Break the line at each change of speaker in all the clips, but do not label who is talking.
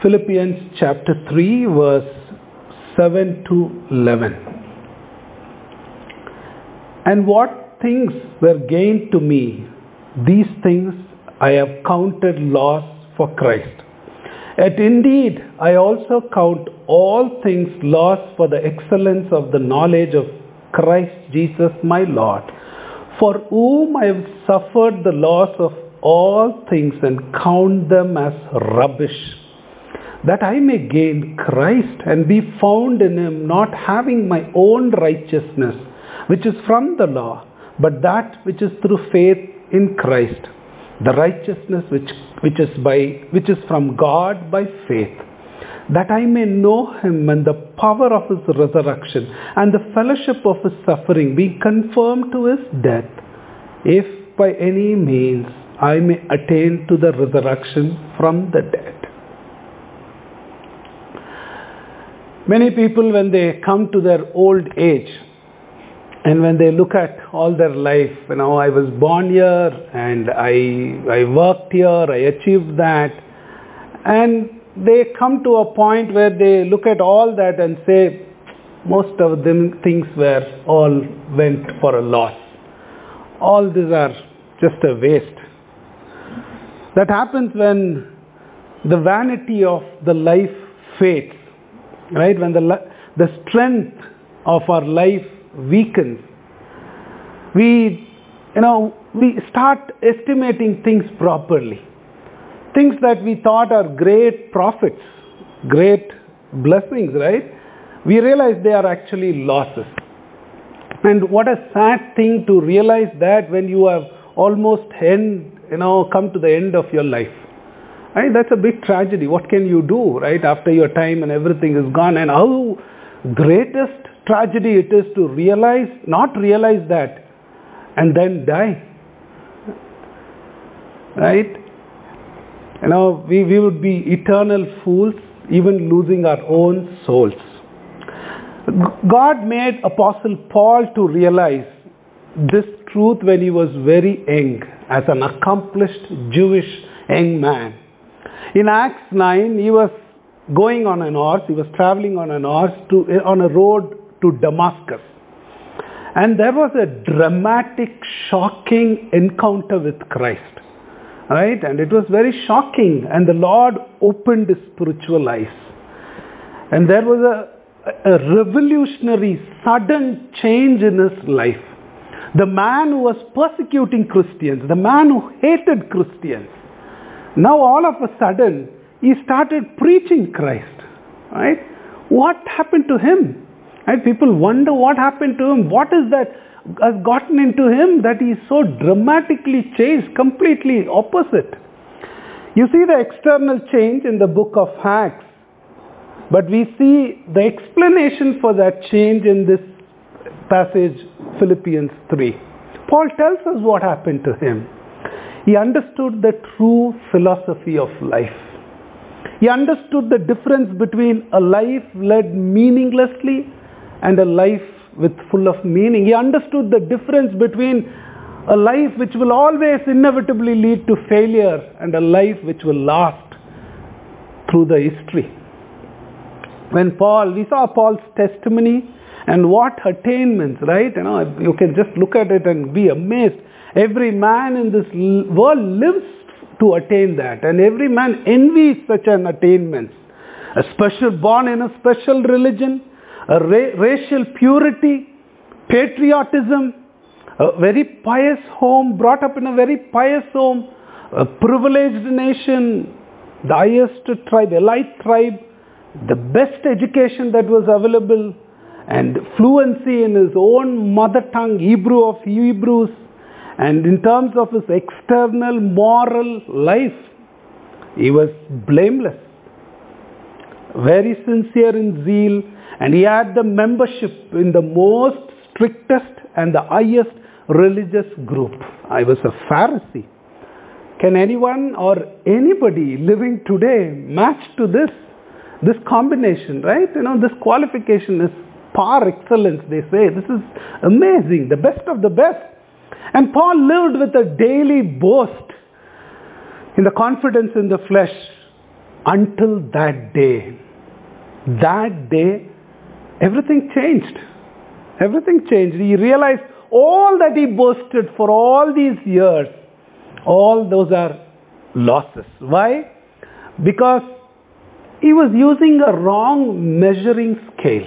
Philippians chapter 3 verse 7 to 11. And what things were gained to me, these things I have counted loss for Christ. Yet indeed I also count all things loss for the excellence of the knowledge of Christ Jesus my Lord, for whom I have suffered the loss of all things and count them as rubbish, that I may gain Christ and be found in him, not having my own righteousness, which is from the law, but that which is through faith in Christ, the righteousness which is from God by faith, that I may know him and the power of his resurrection and the fellowship of his suffering, being conformed to his death, if by any means I may attain to the resurrection from the dead. Many people, when they come to their old age, and when they look at all their life, I was born here and I worked here, I achieved that, and they come to a point where they look at all that and say, most of them things all went for a loss. All these are just a waste. That happens when the vanity of the life fades, right? When the strength of our life weakens, we start estimating things properly. Things that we thought are great profits, great blessings, right? We realize they are actually losses. And what a sad thing to realize that when you have almost come to the end of your life. Right? That's a big tragedy. What can you do, right, after your time and everything is gone? And how greatest tragedy it is to not realize that, and then die. Right? We would be eternal fools, even losing our own souls. God made Apostle Paul to realize this truth when he was very young, as an accomplished Jewish young man. In Acts 9, he was going on an horse, he was traveling on an horse on a road to Damascus. And there was a dramatic, shocking encounter with Christ. Right? And it was very shocking. And the Lord opened his spiritual eyes. And there was a revolutionary, sudden change in his life. The man who was persecuting Christians, the man who hated Christians, now all of a sudden, he started preaching Christ. Right? What happened to him? Right? People wonder what happened to him. What is that has gotten into him that he is so dramatically changed, completely opposite? You see the external change in the book of Acts, but we see the explanation for that change in this passage, Philippians 3. Paul tells us what happened to him. He understood the true philosophy of life. He understood the difference between a life led meaninglessly and a life full of meaning. He understood the difference between a life which will always inevitably lead to failure and a life which will last through the history. We saw Paul's testimony and what attainments, right? You can just look at it and be amazed. Every man in this world lives to attain that, and every man envies such an attainment. Born in a special religion, a racial purity, patriotism, a very pious home, brought up in a very pious home, a privileged nation, the highest tribe, elite tribe, the best education that was available, and fluency in his own mother tongue, Hebrew of Hebrews, and in terms of his external moral life, he was blameless, very sincere in zeal, and he had the membership in the most strictest and the highest religious group. I was a Pharisee. Can anyone or anybody living today match to this combination, right? This qualification is par excellence, they say. This is amazing, the best of the best. And Paul lived with a daily boast in the confidence in the flesh. until that day, everything changed. Everything changed. He realized all that he boasted for all these years, all those are losses. Why? Because he was using a wrong measuring scale.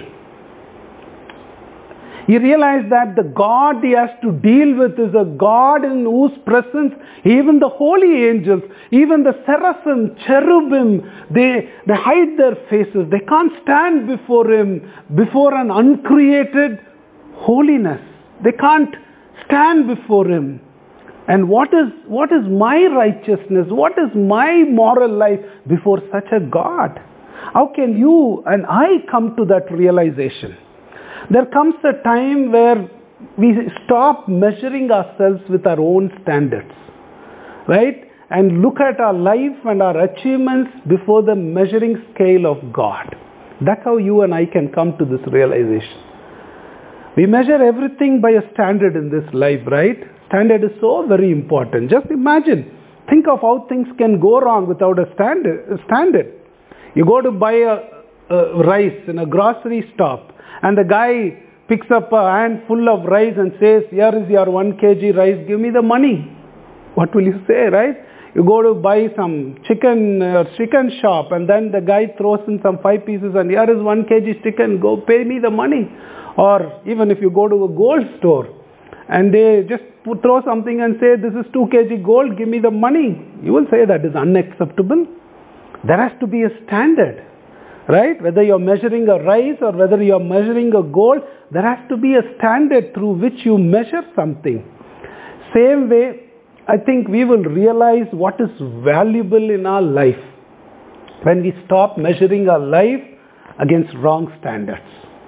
He realized that the God he has to deal with is a God in whose presence even the holy angels, even the seraphim, cherubim, they hide their faces. They can't stand before him, before an uncreated holiness. They can't stand before him. And what is my righteousness? What is my moral life before such a God? How can you and I come to that realization? There comes a time where we stop measuring ourselves with our own standards, right? And look at our life and our achievements before the measuring scale of God. That's how you and I can come to this realization. We measure everything by a standard in this life, right? Standard is so very important. Just imagine, think of how things can go wrong without a standard. You go to buy a rice in a grocery shop, and the guy picks up a handful of rice and says, here is your 1 kg rice, give me the money. What will you say, right? You go to buy some chicken shop, and then the guy throws in some 5 pieces and here is 1 kg chicken, go pay me the money. Or even if you go to a gold store and they just throw something and say, this is 2 kg gold, give me the money. You will say that is unacceptable. There has to be a standard. Right? Whether you're measuring a rice or whether you're measuring a gold, there has to be a standard through which you measure something. Same way, I think we will realize what is valuable in our life when we stop measuring our life against wrong standards.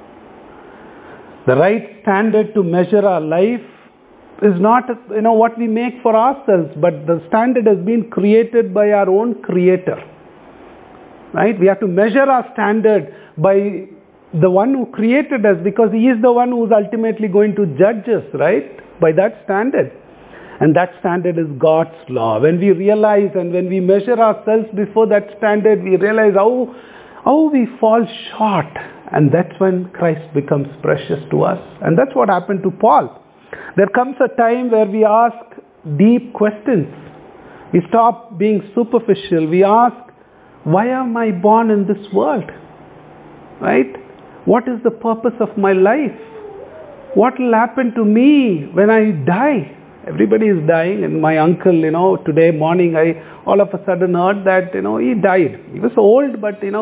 The right standard to measure our life is not what we make for ourselves, but the standard has been created by our own Creator. Right? We have to measure our standard by the one who created us, because he is the one who is ultimately going to judge us, right? By that standard. And that standard is God's law. When we realize and when we measure ourselves before that standard, we realize how we fall short. And that's when Christ becomes precious to us. And that's what happened to Paul. There comes a time where we ask deep questions. We stop being superficial. We ask, why am I born in this world? Right? What is the purpose of my life? What will happen to me when I die? Everybody is dying, and my uncle, today morning I all of a sudden heard that, he died. He was old, but he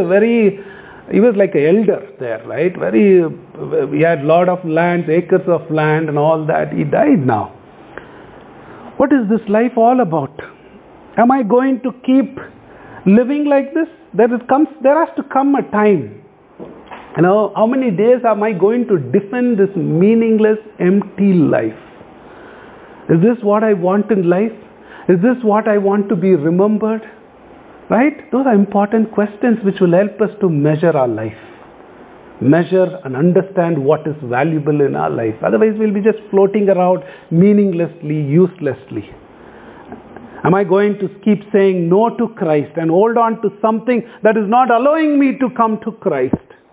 was like an elder there, right? He had lot of lands, acres of land and all that. He died now. What is this life all about? Am I going to keep living like this? There has to come a time. How many days am I going to defend this meaningless, empty life? Is this what I want in life? Is this what I want to be remembered? Right? Those are important questions which will help us to measure our life. Measure and understand what is valuable in our life. Otherwise we'll be just floating around meaninglessly, uselessly. Am I going to keep saying no to Christ and hold on to something that is not allowing me to come to Christ?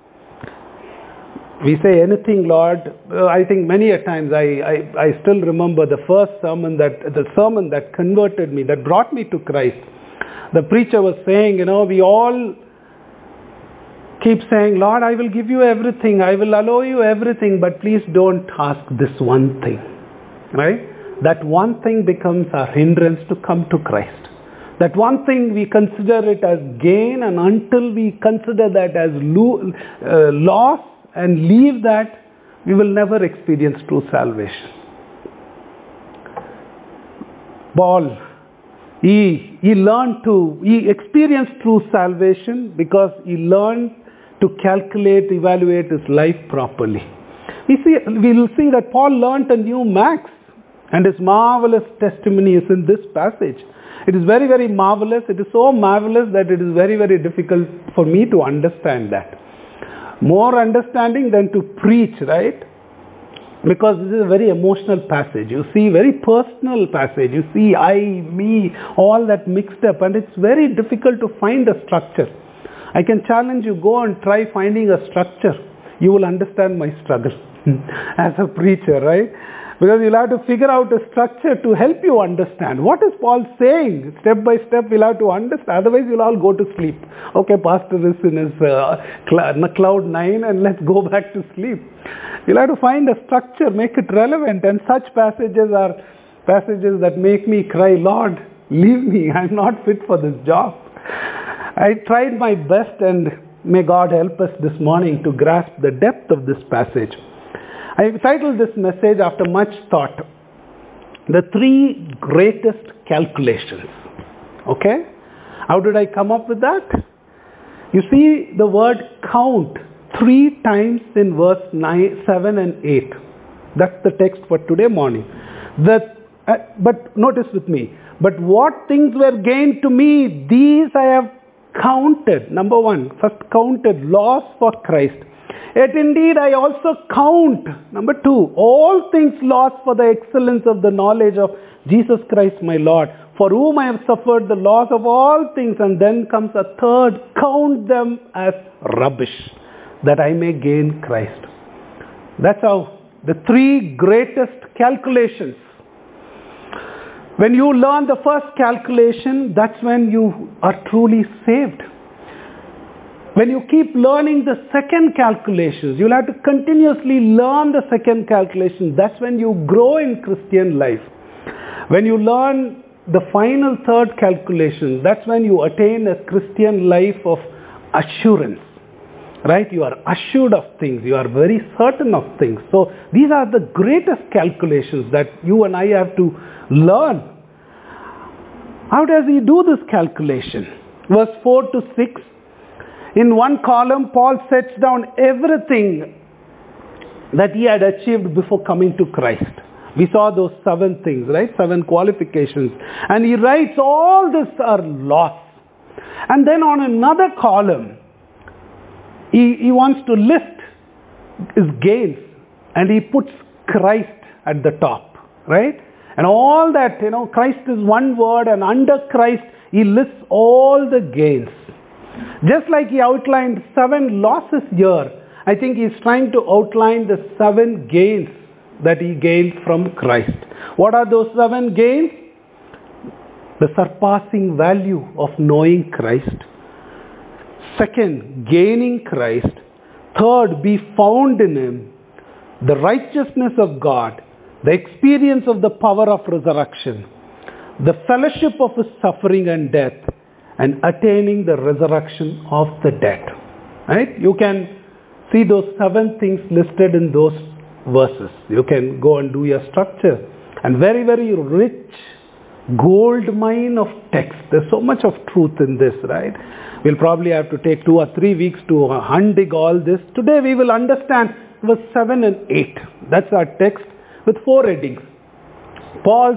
We say anything, Lord. I think many a times I still remember the sermon that converted me, that brought me to Christ. The preacher was saying, we all keep saying, Lord, I will give you everything. I will allow you everything, but please don't ask this one thing. Right? That one thing becomes our hindrance to come to Christ. That one thing we consider it as gain, and until we consider that as loss and leave that, we will never experience true salvation. Paul, he experienced true salvation because he learned to calculate, evaluate his life properly. We will see that Paul learned a new max. And his marvelous testimony is in this passage. It is very, very marvelous. It is so marvelous that it is very, very difficult for me to understand that. More understanding than to preach, right? Because this is a very emotional passage. You see, very personal passage. You see I, me, all that mixed up, and it's very difficult to find a structure. I can challenge you, go and try finding a structure. You will understand my struggle as a preacher, right? Because you'll have to figure out a structure to help you understand. What is Paul saying? Step by step, you'll have to understand. Otherwise, you'll all go to sleep. Okay, pastor is in his cloud 9 and let's go back to sleep. You'll have to find a structure, make it relevant. And such passages are passages that make me cry, Lord, leave me. I'm not fit for this job. I tried my best, and may God help us this morning to grasp the depth of this passage. I titled this message after much thought, The Three Greatest Calculations. Okay? How did I come up with that? You see the word count 3 times in verse 7 and 8. That's the text for today morning. But notice with me, but what things were gained to me, these I have counted. Number 1, first counted, loss for Christ. Yet indeed I also count, number 2, all things lost for the excellence of the knowledge of Jesus Christ my Lord, for whom I have suffered the loss of all things. And then comes a third, count them as rubbish, that I may gain Christ. That's how the 3 greatest calculations. When you learn the first calculation, that's when you are truly saved. When you keep learning the second calculations, you'll have to continuously learn the second calculation. That's when you grow in Christian life. When you learn the final third calculation, that's when you attain a Christian life of assurance. Right? You are assured of things. You are very certain of things. So these are the greatest calculations that you and I have to learn. How does he do this calculation? Verse 4 to 6. In one column, Paul sets down everything that he had achieved before coming to Christ. We saw those 7 things, right? 7 qualifications. And he writes all this are loss. And then on another column, he wants to list his gains. And he puts Christ at the top, right? And all that, Christ is one word, and under Christ, he lists all the gains. Just like he outlined 7 losses here, I think he's trying to outline the 7 gains that he gained from Christ. What are those 7 gains? The surpassing value of knowing Christ. Second, gaining Christ. Third, be found in him. The righteousness of God. The experience of the power of resurrection. The fellowship of his suffering and death. And attaining the resurrection of the dead. Right? You can see those 7 things listed in those verses. You can go and do your structure. And very, very rich gold mine of text. There's so much of truth in this, right? We'll probably have to take 2 or 3 weeks to undig all this. Today we will understand verse 7 and 8. That's our text with 4 headings. Paul's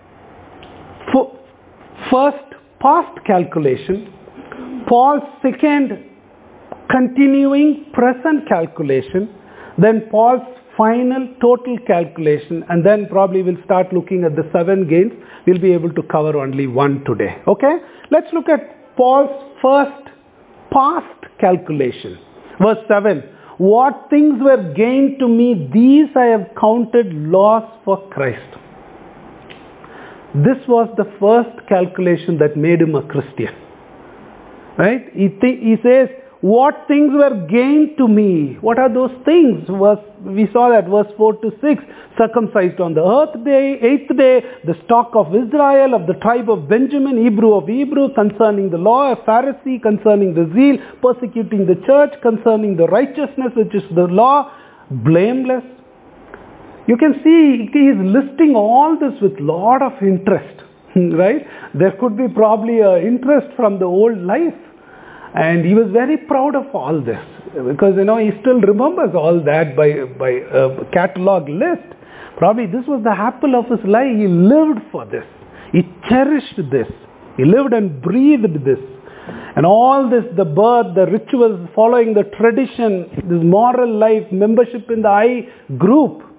first past calculation, Paul's second continuing present calculation, then Paul's final total calculation, and then probably we'll start looking at the 7 gains. We'll be able to cover only 1 today. Okay? Let's look at Paul's first past calculation. Verse 7. What things were gained to me, these I have counted loss for Christ. This was the first calculation that made him a Christian. Right? He says, what things were gained to me? What are those things? We saw that verse 4 to 6. Circumcised on the 8th day, the stock of Israel, of the tribe of Benjamin, Hebrew of Hebrew, concerning the law, a Pharisee, concerning the zeal, persecuting the church, concerning the righteousness which is the law, blameless. You can see he is listing all this with lot of interest. Right? There could be probably an interest from the old life. And he was very proud of all this. Because, he still remembers all that by a catalog list. Probably this was the apple of his life. He lived for this. He cherished this. He lived and breathed this. And all this, the birth, the rituals, following the tradition, this moral life, membership in the I group.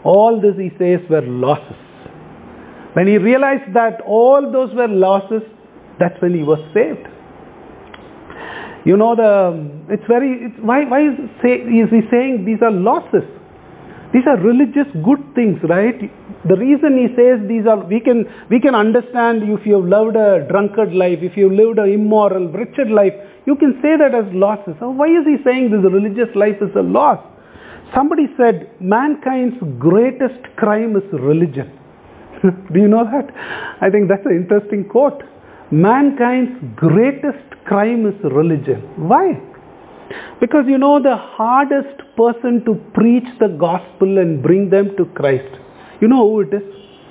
All this, he says, were losses. When he realized that all those were losses, that's when he was saved. You know, why is he saying these are losses? These are religious good things, right? The reason he says these are, we can understand if you have lived a drunkard life, if you have lived an immoral, wretched life, you can say that as losses. So why is he saying this religious life is a loss? Somebody said, mankind's greatest crime is religion. Do you know that? I think that's an interesting quote. Mankind's greatest crime is religion. Why? Because you know, the hardest person to preach the gospel and bring them to Christ, you know who it is?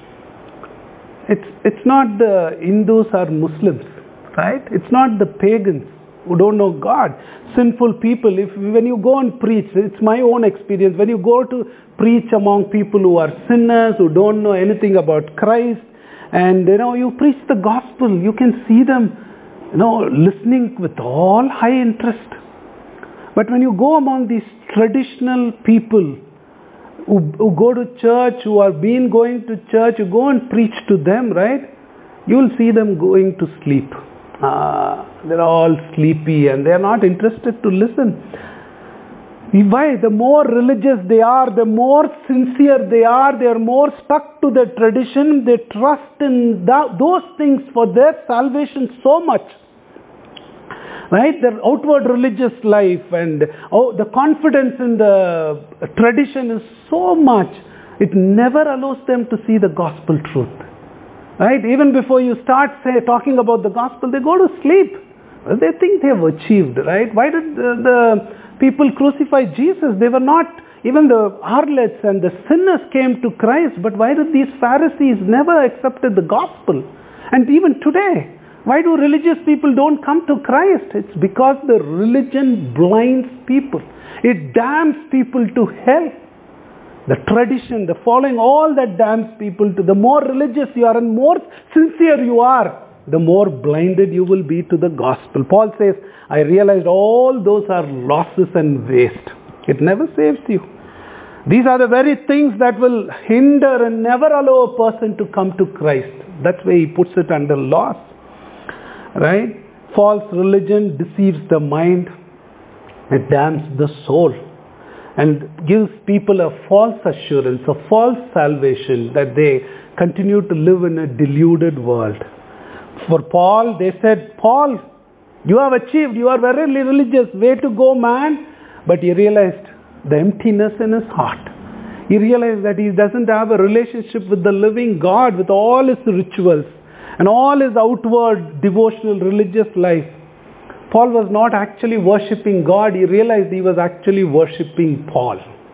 It's not the Hindus or Muslims, right? It's not the pagans who don't know God. Sinful people, when you go and preach, it's my own experience, when you go to preach among people who are sinners, who don't know anything about Christ, and you preach the gospel, you can see them listening with all high interest. But when you go among these traditional people who go to church, who have been going to church, you go and preach to them, right? You will see them going to sleep. They're all sleepy and they're not interested to listen. Why? The more religious they are, the more sincere they are more stuck to the tradition. They trust in those things for their salvation so much. Right? Their outward religious life and the confidence in the tradition is so much, it never allows them to see the gospel truth. Right? Even before you start talking about the gospel, they go to sleep. They think they have achieved, right? Why did the people crucify Jesus? They were not, even the harlots and the sinners came to Christ, but why did these Pharisees never accepted the gospel? And even today, why do religious people don't come to Christ? It's because the religion blinds people. It damns people to hell. The tradition, the following, all that damns people to. The more religious you are and more sincere you are, the more blinded you will be to the gospel. Paul says, I realized all those are losses and waste. It never saves you. These are the very things that will hinder and never allow a person to come to Christ. That's why he puts it under loss. Right? False religion deceives the mind. It damns the soul and gives people a false assurance, a false salvation that they continue to live in a deluded world. For Paul, they said, Paul, you have achieved, you are very religious, way to go, man. But he realized the emptiness in his heart. He realized that he doesn't have a relationship with the living God, with all his rituals and all his outward devotional religious life. Paul was not actually worshipping God. He realized he was actually worshipping Paul.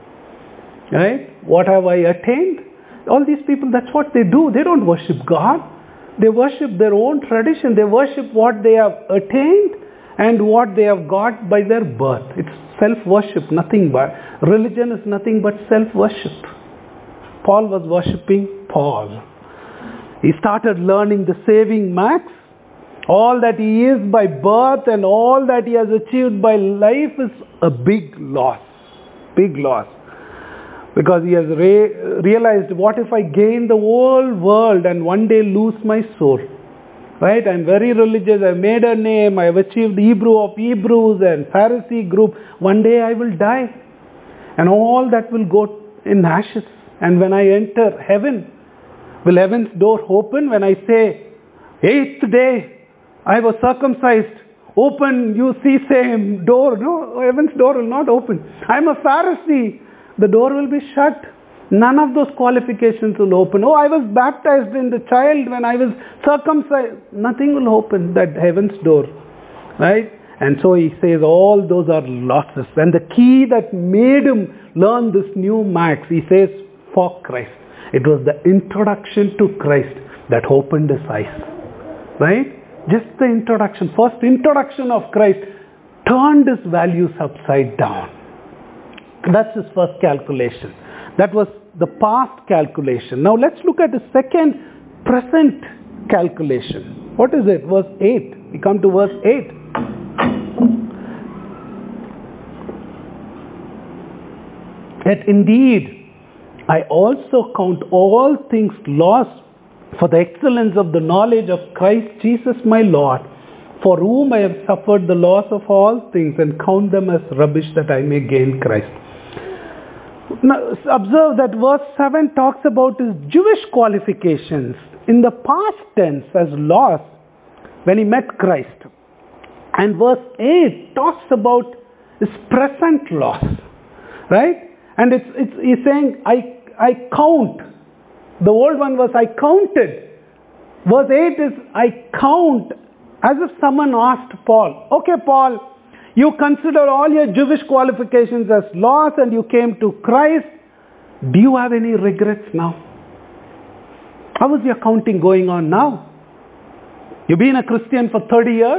Right? What have I attained? All these people, that's what they do. They don't worship God. They worship their own tradition. They worship what they have attained and what they have got by their birth. It's self-worship, nothing but. Religion is nothing but self-worship. Paul was worshipping Paul. He started learning the saving max. All that he is by birth and all that he has achieved by life is a big loss. Big loss. Because he has realized, what if I gain the whole world and one day lose my soul? Right? I'm very religious. I've made a name. I've achieved Hebrew of Hebrews and Pharisee group. One day I will die. And all that will go in ashes. And when I enter heaven, will heaven's door open when I say, 8th day, I was circumcised. Open, you see same door. No, heaven's door will not open. I'm a Pharisee. The door will be shut. None of those qualifications will open. Oh, I was baptized in the child when I was circumcised. Nothing will open that heaven's door. Right? And so he says all those are losses. And the key that made him learn this new max, he says, for Christ. It was the introduction to Christ that opened his eyes. Right? Just the introduction, first introduction of Christ turned his values upside down. That's his first calculation. That was the past calculation. Now let's look at the second present calculation. What is it? Verse 8. We come to verse 8. Yet indeed, I also count all things lost for the excellence of the knowledge of Christ Jesus my Lord, for whom I have suffered the loss of all things and count them as rubbish that I may gain Christ. Now, observe that verse 7 talks about his Jewish qualifications in the past tense as loss when he met Christ. And verse 8 talks about his present loss. Right? And he's saying, I count. The old one was, I counted. Verse 8 is, I count, as if someone asked Paul, okay, Paul, you consider all your Jewish qualifications as loss and you came to Christ. Do you have any regrets now? How is your counting going on now? You've been a Christian for 30 years.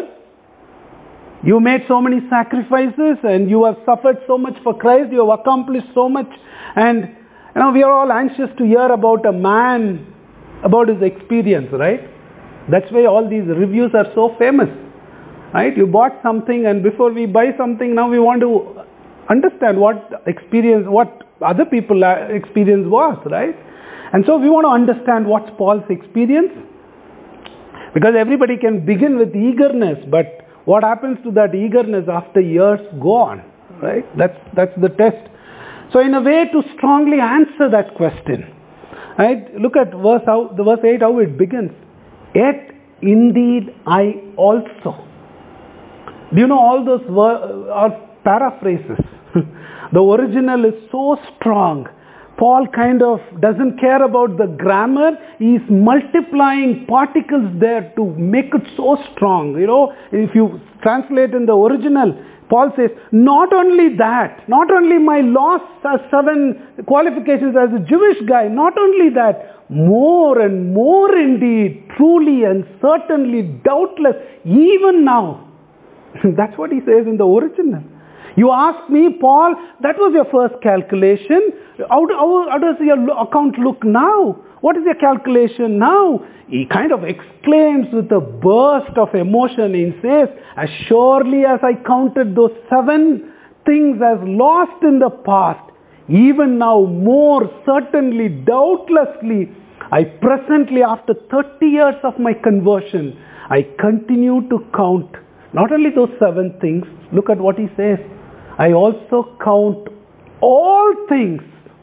You made so many sacrifices and you have suffered so much for Christ. You have accomplished so much. And we are all anxious to hear about a man, about his experience, right? That's why all these reviews are so famous. Right? You bought something, and before we buy something, now we want to understand what experience, what other people's experience was, right? And so we want to understand what's Paul's experience. Because everybody can begin with eagerness, but what happens to that eagerness after years go on, right? That's the test. So in a way to strongly answer that question, right? Look at verse 8, how it begins. Yet indeed I also. Do you know all those are paraphrases? The original is so strong. Paul kind of doesn't care about the grammar. He's multiplying particles there to make it so strong. If you translate in the original, Paul says, not only that, not only my loss has 7 qualifications as a Jewish guy, not only that, more and more indeed, truly and certainly, doubtless, even now. That's what he says in the original. You ask me, Paul, that was your first calculation. How does your account look now? What is your calculation now? He kind of exclaims with a burst of emotion. He says, as surely as I counted those 7 things as lost in the past, even now more certainly, doubtlessly, I presently, after 30 years of my conversion, I continue to count not only those 7 things. Look at what he says. I also count all things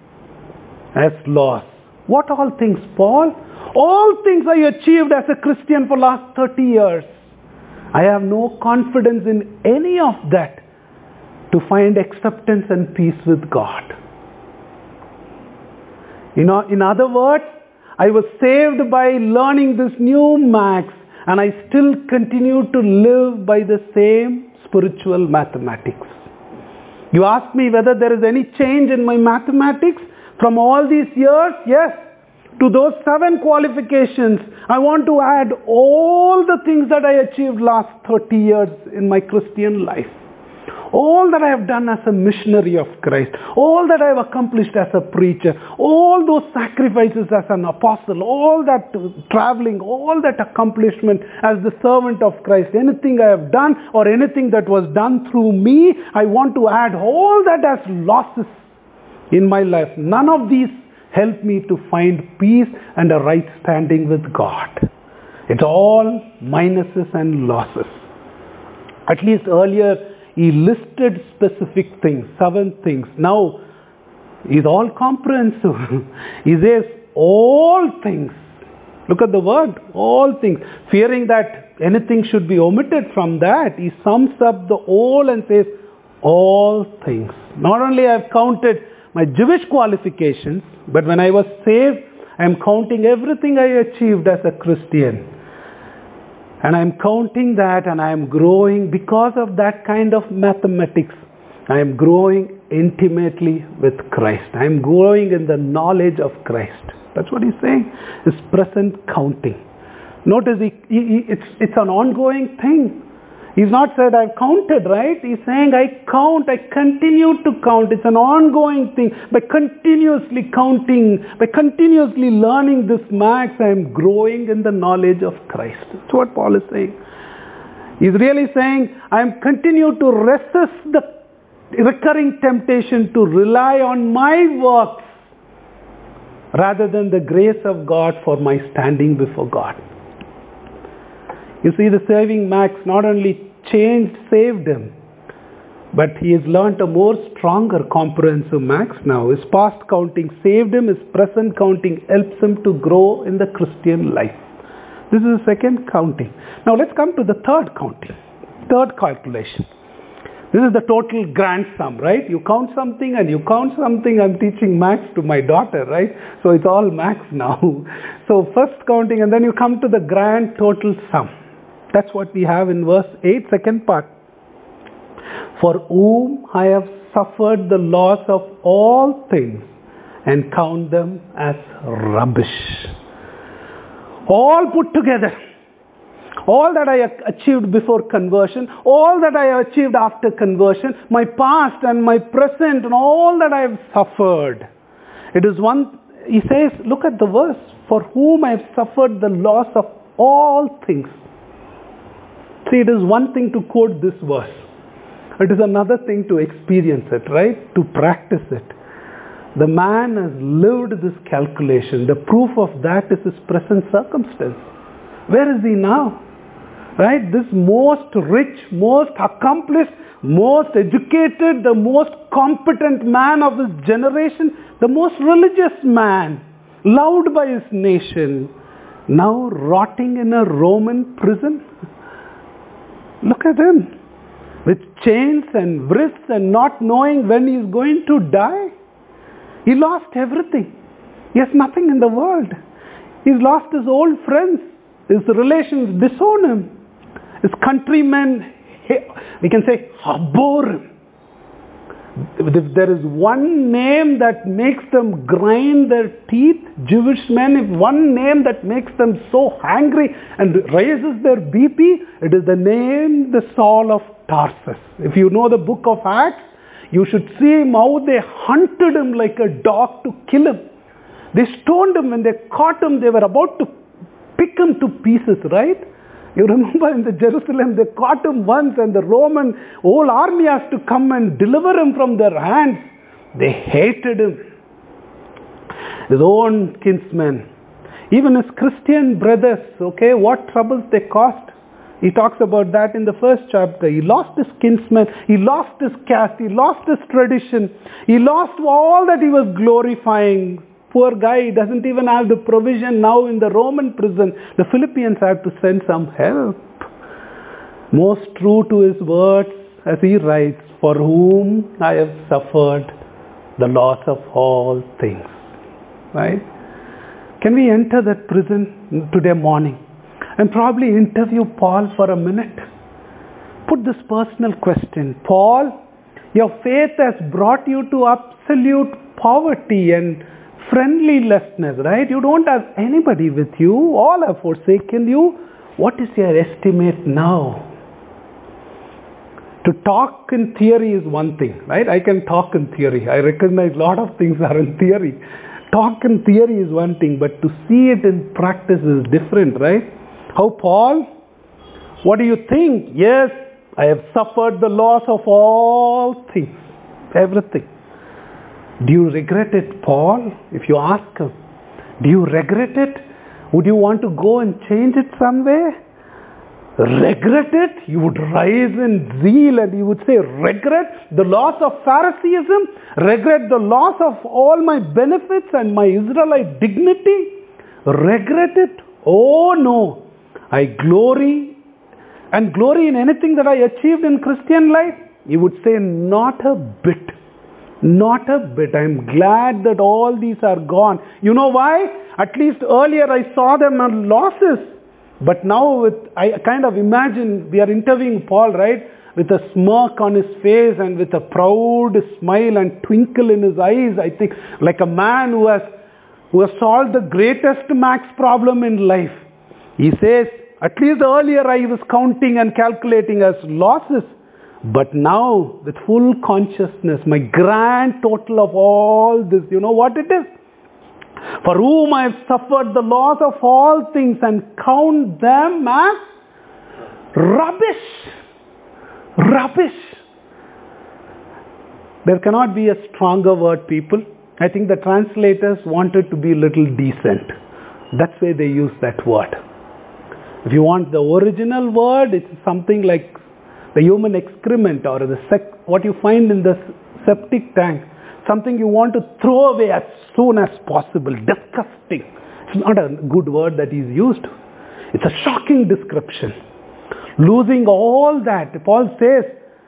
as loss. What all things, Paul? All things I achieved as a Christian for last 30 years. I have no confidence in any of that to find acceptance and peace with God. In other words, I was saved by learning this new max, and I still continue to live by the same spiritual mathematics. You ask me whether there is any change in my mathematics from all these years? Yes. To those 7 qualifications, I want to add all the things that I achieved last 30 years in my Christian life. All that I have done as a missionary of Christ. All that I have accomplished as a preacher. All those sacrifices as an apostle. All that traveling. All that accomplishment as the servant of Christ. Anything I have done or anything that was done through me, I want to add all that as losses in my life. None of these help me to find peace and a right standing with God. It's all minuses and losses. At least earlier, he listed specific things, 7 things. Now, he's all comprehensive. He says, all things. Look at the word, all things. Fearing that anything should be omitted from that, he sums up the whole and says, all things. Not only I have counted my Jewish qualifications, but when I was saved, I am counting everything I achieved as a Christian. And I am counting that, and I am growing because of that kind of mathematics. I am growing intimately with Christ. I am growing in the knowledge of Christ. That's what he's saying. His present counting. Notice it's an ongoing thing. He's not said I've counted, right? He's saying I count, I continue to count. It's an ongoing thing. By continuously counting, by continuously learning this max, I am growing in the knowledge of Christ. That's what Paul is saying. He's really saying I am continue to resist the recurring temptation to rely on my works rather than the grace of God for my standing before God. You see, the saving Max not only saved him, but he has learnt a more stronger comprehensive Max now. His past counting saved him, his present counting helps him to grow in the Christian life. This is the second counting. Now let's come to the third counting, third calculation. This is the total grand sum, right? You count something and you count something. I'm teaching Max to my daughter, right? So it's all Max now. So first counting, and then you come to the grand total sum. That's what we have in verse 8, second part. For whom I have suffered the loss of all things and count them as rubbish. All put together. All that I achieved before conversion, all that I have achieved after conversion, my past and my present and all that I have suffered. It is one, he says, look at the verse, for whom I have suffered the loss of all things. See, it is one thing to quote this verse. It is another thing to experience it, right? To practice it. The man has lived this calculation. The proof of that is his present circumstance. Where is he now? Right? This most rich, most accomplished, most educated, the most competent man of his generation, the most religious man, loved by his nation, now rotting in a Roman prison. Look at him, with chains and wrists and not knowing when he is going to die. He lost everything. He has nothing in the world. He's lost his old friends. His relations disown him. His countrymen, we can say, abhor him. If there is one name that makes them grind their teeth, Jewish men, if one name that makes them so angry and raises their BP, it is the name, the Saul of Tarsus. If you know the book of Acts, you should see him how they hunted him like a dog to kill him. They stoned him. When they caught him, they were about to pick him to pieces, right? You remember in the Jerusalem, they caught him once and the Roman whole army has to come and deliver him from their hands. They hated him. His own kinsmen. Even his Christian brothers, okay, what troubles they caused. He talks about that in the first chapter. He lost his kinsmen, he lost his caste, he lost his tradition, he lost all that he was glorifying. Poor guy, doesn't even have the provision now in the Roman prison. The Philippians have to send some help. Most true to his words, as he writes, for whom I have suffered the loss of all things. Right? Can we enter that prison today morning and probably interview Paul for a minute? Put this personal question. Paul, your faith has brought you to absolute poverty and friendlessness, right? You don't have anybody with you. All have forsaken you. What is your estimate now? To talk in theory is one thing, right? I can talk in theory. I recognize a lot of things are in theory. Talk in theory is one thing, but to see it in practice is different, right? How Paul? What do you think? Yes, I have suffered the loss of all things. Everything. Do you regret it, Paul? If you ask him, do you regret it? Would you want to go and change it some way? Regret it? You would rise in zeal and you would say, regret the loss of Phariseeism? Regret the loss of all my benefits and my Israelite dignity? Regret it? Oh no. I glory and glory in anything that I achieved in Christian life? You would say, not a bit. Not a bit. I'm glad that all these are gone. You know why? At least earlier I saw them as losses. But now I kind of imagine, we are interviewing Paul, right? With a smirk on his face and with a proud smile and twinkle in his eyes. I think like a man who has solved the greatest Max problem in life. He says, at least earlier I was counting and calculating as losses. But now, with full consciousness, my grand total of all this, you know what it is? For whom I have suffered the loss of all things and count them as rubbish. Rubbish. There cannot be a stronger word, people. I think the translators wanted to be a little decent. That's why they use that word. If you want the original word, it's something like the human excrement or what you find in the septic tank. Something you want to throw away as soon as possible. Disgusting. It's not a good word that is used. It's a shocking description. Losing all that, Paul says,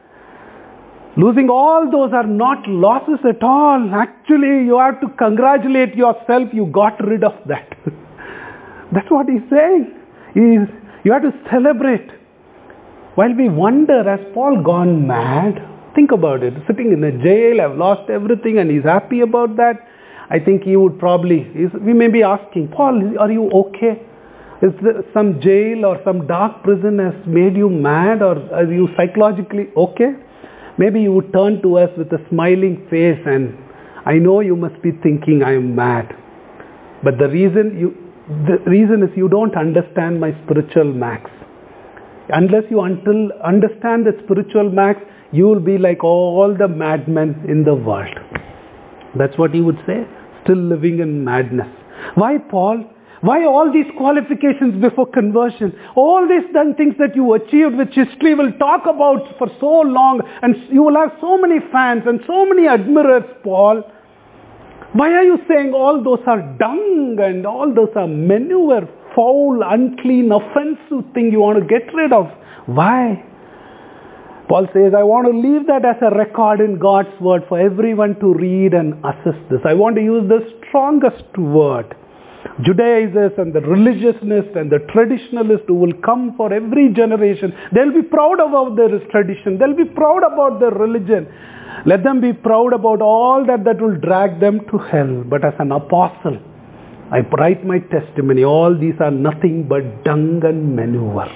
losing all those are not losses at all. Actually, you have to congratulate yourself you got rid of that. That's what he's saying. You have to celebrate. While we wonder, has Paul gone mad? Think about it. Sitting in a jail, I've lost everything, and he's happy about that. I think he would we may be asking, Paul, are you okay? Is there some jail or some dark prison has made you mad, or are you psychologically okay? Maybe you would turn to us with a smiling face, and I know you must be thinking I am mad. But the reason is you don't understand my spiritual max. Unless you understand the spiritual max, you will be like all the madmen in the world. That's what he would say. Still living in madness. Why, Paul? Why all these qualifications before conversion? All these done things that you achieved, which history will talk about for so long, and you will have so many fans and so many admirers, Paul. Why are you saying all those are dung and all those are manure, foul, unclean, offensive thing you want to get rid of? Why? Paul says, I want to leave that as a record in God's word for everyone to read and assess this. I want to use the strongest word. Judaizers and the religionists and the traditionalists who will come for every generation, they'll be proud about their tradition. They'll be proud about their religion. Let them be proud about all that will drag them to hell. But as an apostle, I write my testimony. All these are nothing but dung and manure.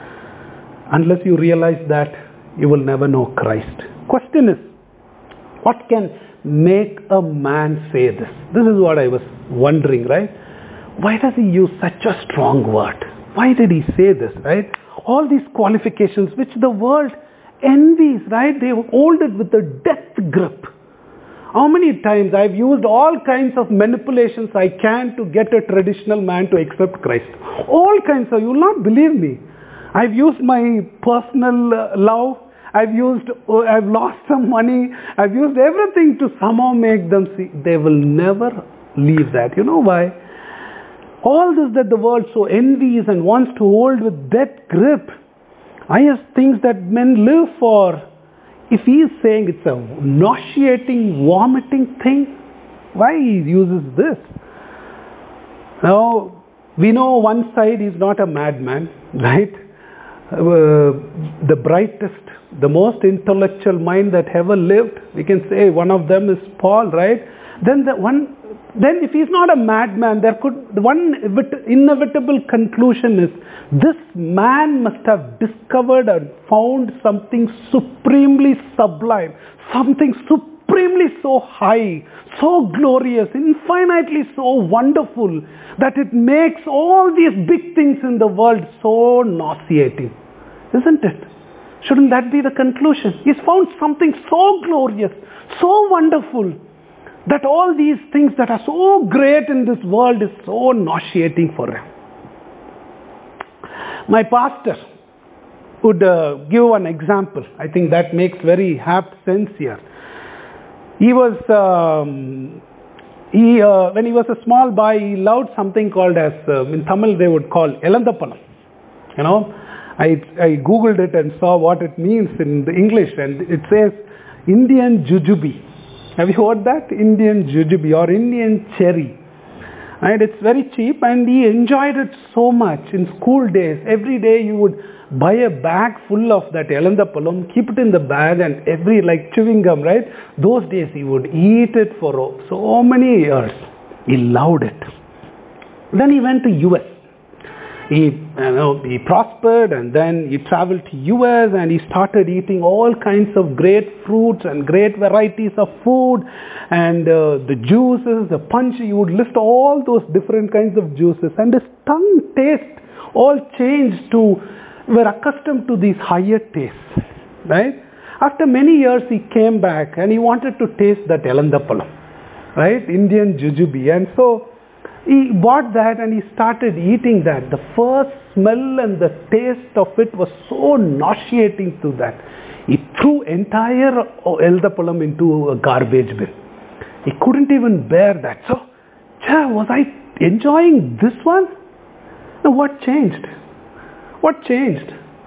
Unless you realize that, you will never know Christ. Question is, what can make a man say this? This is what I was wondering, right? Why does he use such a strong word? Why did he say this, right? All these qualifications which the world envies, right? They hold it with a death grip. How many times I've used all kinds of manipulations I can to get a traditional man to accept Christ. All kinds of, you will not believe me. I've used my personal love. I've lost some money. I've used everything to somehow make them see. They will never leave that. You know why? All this that the world so envies and wants to hold with death grip, highest things that men live for. If he is saying it's a nauseating, vomiting thing, why he uses this? Now, we know one side is not a madman, right? The brightest, the most intellectual mind that ever lived, we can say one of them is Paul, right? Then if he's not a madman, one inevitable conclusion is this man must have discovered and found something supremely sublime, something supremely so high, so glorious, infinitely so wonderful, that it makes all these big things in the world so nauseating. Isn't it? Shouldn't that be the conclusion? He's found something so glorious, so wonderful, that all these things that are so great in this world is so nauseating for him. My pastor would give an example. I think that makes very apt sense here. He was, when he was a small boy, he loved something called as, in Tamil they would call Elandapalam. You know, I googled it and saw what it means in the English, and it says Indian jujube. Have you heard that? Indian jujube or Indian cherry. And it's very cheap, and he enjoyed it so much in school days. Every day you would buy a bag full of that Elandapalam, keep it in the bag, and like chewing gum, right? Those days he would eat it for so many years. He loved it. Then he went to US. He prospered, and then he traveled to US, and he started eating all kinds of great fruits and great varieties of food, and the juices, the punch. He would list all those different kinds of juices, and his tongue taste all changed to, we're accustomed to these higher tastes, right? After many years he came back and he wanted to taste that Elandapalam. right? Indian jujube. And so he bought that and he started eating that. The first smell and the taste of it was so nauseating to that. He threw entire eldapalam into a garbage bin. He couldn't even bear that. So, was I enjoying this one? Now what changed? What changed?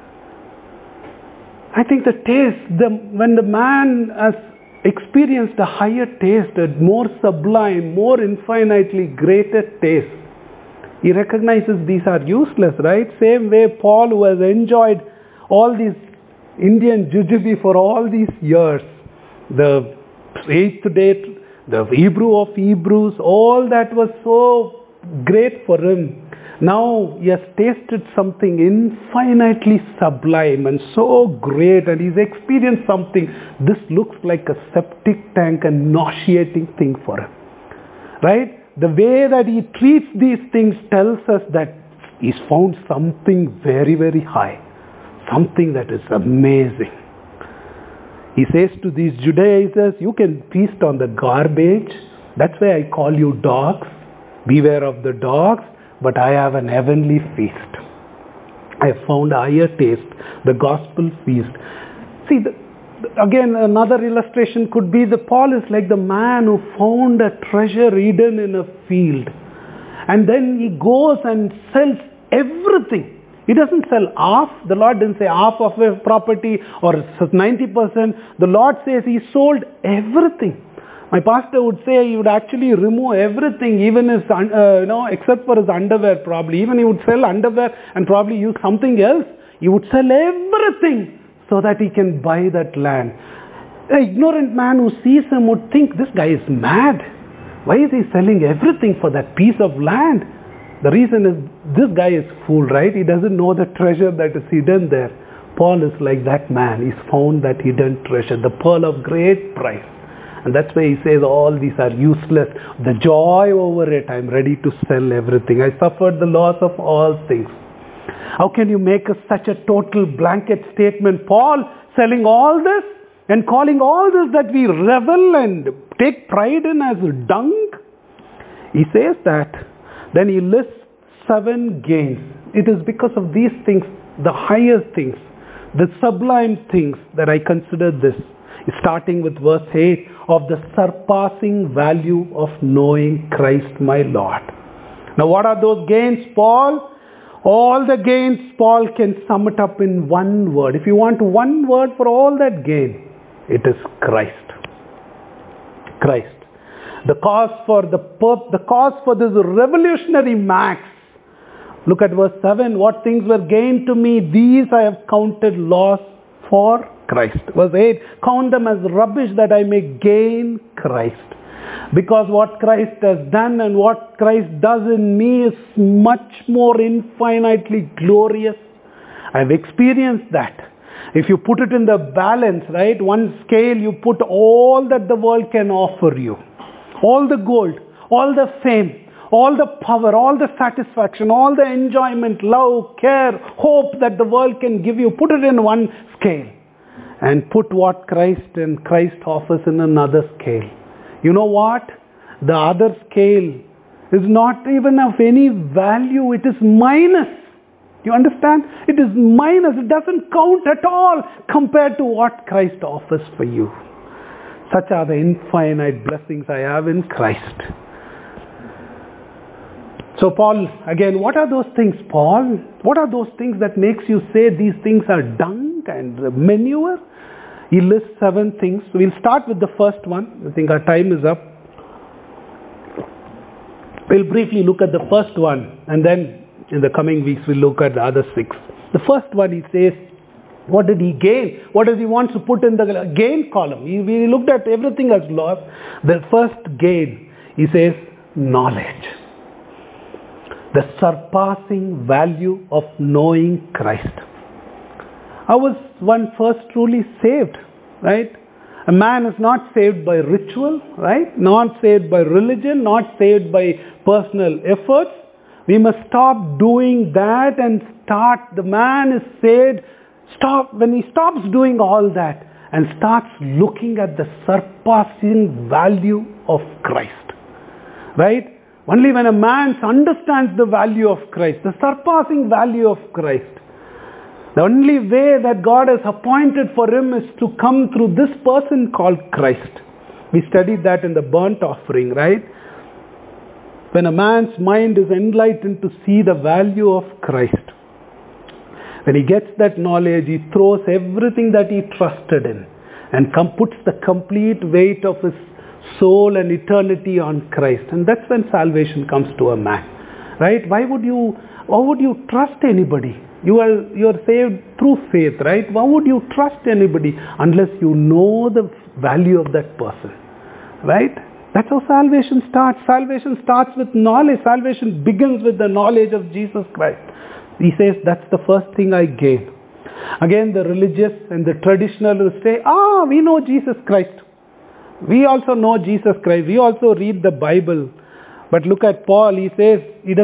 I think the taste, when the man has experienced a higher taste, a more sublime, more infinitely greater taste, he recognizes these are useless, right? Same way Paul, who has enjoyed all these Indian jujube for all these years, the 8th day, the Hebrew of Hebrews, all that was so great for him. Now he has tasted something infinitely sublime and so great, and he's experienced something. This looks like a septic tank and nauseating thing for him. Right? The way that he treats these things tells us that he's found something very, very high. Something that is amazing. He says to these Judaizers, you can feast on the garbage. That's why I call you dogs. Beware of the dogs. But I have an heavenly feast. I have found a higher taste, the gospel feast. See, again, another illustration could be that Paul is like the man who found a treasure hidden in a field. And then he goes and sells everything. He doesn't sell half. The Lord didn't say half of a property or 90%. The Lord says he sold everything. My pastor would say he would actually remove everything, even his, except for his underwear probably. Even he would sell underwear and probably use something else. He would sell everything so that he can buy that land. An ignorant man who sees him would think, this guy is mad. Why is he selling everything for that piece of land? The reason is, this guy is fool, right? He doesn't know the treasure that is hidden there. Paul is like that man. He's found that hidden treasure, the pearl of great price. And that's why he says all these are useless. The joy over it, I'm ready to sell everything. I suffered the loss of all things. How can you make such a total blanket statement? Paul selling all this and calling all this that we revel and take pride in as dung? He says that. Then he lists 7 gains. It is because of these things, the higher things, the sublime things, that I consider this. Starting with verse 8, of the surpassing value of knowing Christ my Lord. Now what are those gains, Paul? All the gains, Paul can sum it up in one word. If you want one word for all that gain, it is Christ. Christ. The cause for this revolutionary max. Look at verse 7. What things were gained to me, these I have counted loss for Christ. Verse 8, count them as rubbish that I may gain Christ. Because what Christ has done and what Christ does in me is much more infinitely glorious. I've experienced that. If you put it in the balance, right, one scale, you put all that the world can offer you. All the gold, all the fame, all the power, all the satisfaction, all the enjoyment, love, care, hope that the world can give you. Put it in one scale. And put what Christ and Christ offers in another scale. You know what? The other scale is not even of any value. It is minus. You understand? It is minus. It doesn't count at all compared to what Christ offers for you. Such are the infinite blessings I have in Christ. So Paul, again, what are those things, Paul? What are those things that makes you say these things are dung and manure? He lists 7 things. So we'll start with the first one. I think our time is up. We'll briefly look at the first one, and then in the coming weeks we'll look at the other 6. The first one, he says, what did he gain? What does he want to put in the gain column? We looked at everything as loss. The first gain, he says, knowledge. The surpassing value of knowing Christ. How was one first truly saved? Right? A man is not saved by ritual, right? Not saved by religion, not saved by personal efforts. We must stop doing that and start. The man is saved when he stops doing all that and starts looking at the surpassing value of Christ. Right? Only when a man understands the value of Christ, the surpassing value of Christ, the only way that God has appointed for him is to come through this person called Christ. We studied that in the burnt offering, right? When a man's mind is enlightened to see the value of Christ, when he gets that knowledge, he throws everything that he trusted in and puts the complete weight of his soul and eternity on Christ. And that's when salvation comes to a man. Right? Why would you trust anybody? You are saved through faith, right? Why would you trust anybody unless you know the value of that person? Right? That's how salvation starts. Salvation starts with knowledge. Salvation begins with the knowledge of Jesus Christ. He says, that's the first thing I gain. Again, the religious and the traditional will say, we know Jesus Christ. We also know Jesus Christ. We also read the Bible. But look at Paul. He says, he's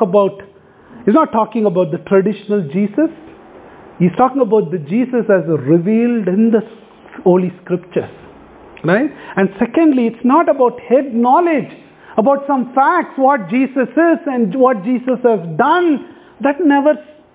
not talking about the traditional Jesus. He's talking about the Jesus as revealed in the Holy Scriptures. Right? And secondly, it's not about head knowledge, about some facts, what Jesus is and what Jesus has done. That never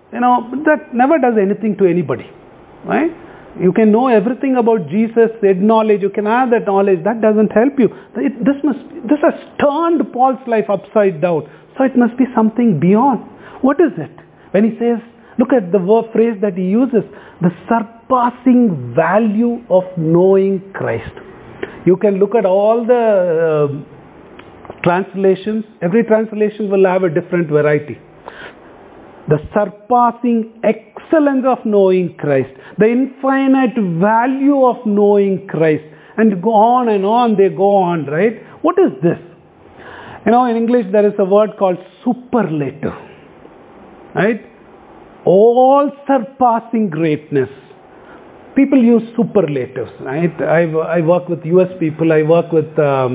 does anything to anybody. Right? You can know everything about Jesus, head knowledge, you can have that knowledge. That doesn't help you. This has turned Paul's life upside down. So it must be something beyond. What is it? When he says, look at the phrase that he uses, the surpassing value of knowing Christ. You can look at all the translations. Every translation will have a different variety. The surpassing excellence of knowing Christ. The infinite value of knowing Christ. And go on and on, they go on, right? What is this? In English there is a word called superlative. Right? All surpassing greatness. People use superlatives, right? I work with US people, I work with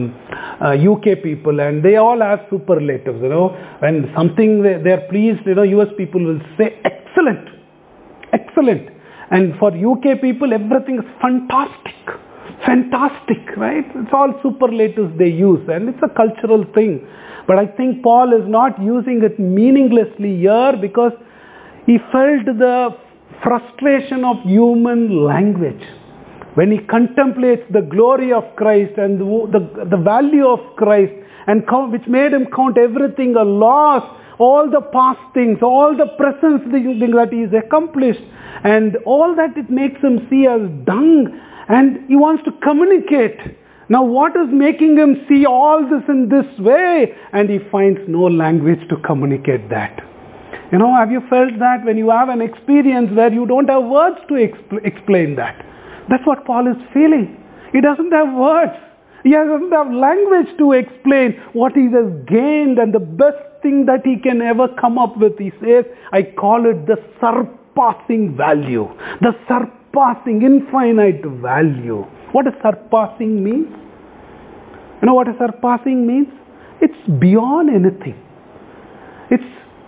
UK people, and they all have superlatives, When something they're pleased, US people will say, excellent, excellent. And for UK people, everything is fantastic, fantastic, right? It's all superlatives they use, and it's a cultural thing. But I think Paul is not using it meaninglessly here because he felt the frustration of human language. When he contemplates the glory of Christ and the value of Christ, and which made him count everything a loss, all the past things, all the present things that he has accomplished, and all that it makes him see as dung, and he wants to communicate. Now what is making him see all this in this way? And he finds no language to communicate that. Have you felt that when you have an experience where you don't have words to explain that? That's what Paul is feeling. He doesn't have words. He doesn't have language to explain what he has gained, and the best thing that he can ever come up with, he says, I call it the surpassing value. The surpassing, infinite value. What does surpassing mean? You know what a surpassing means? It's beyond anything. It's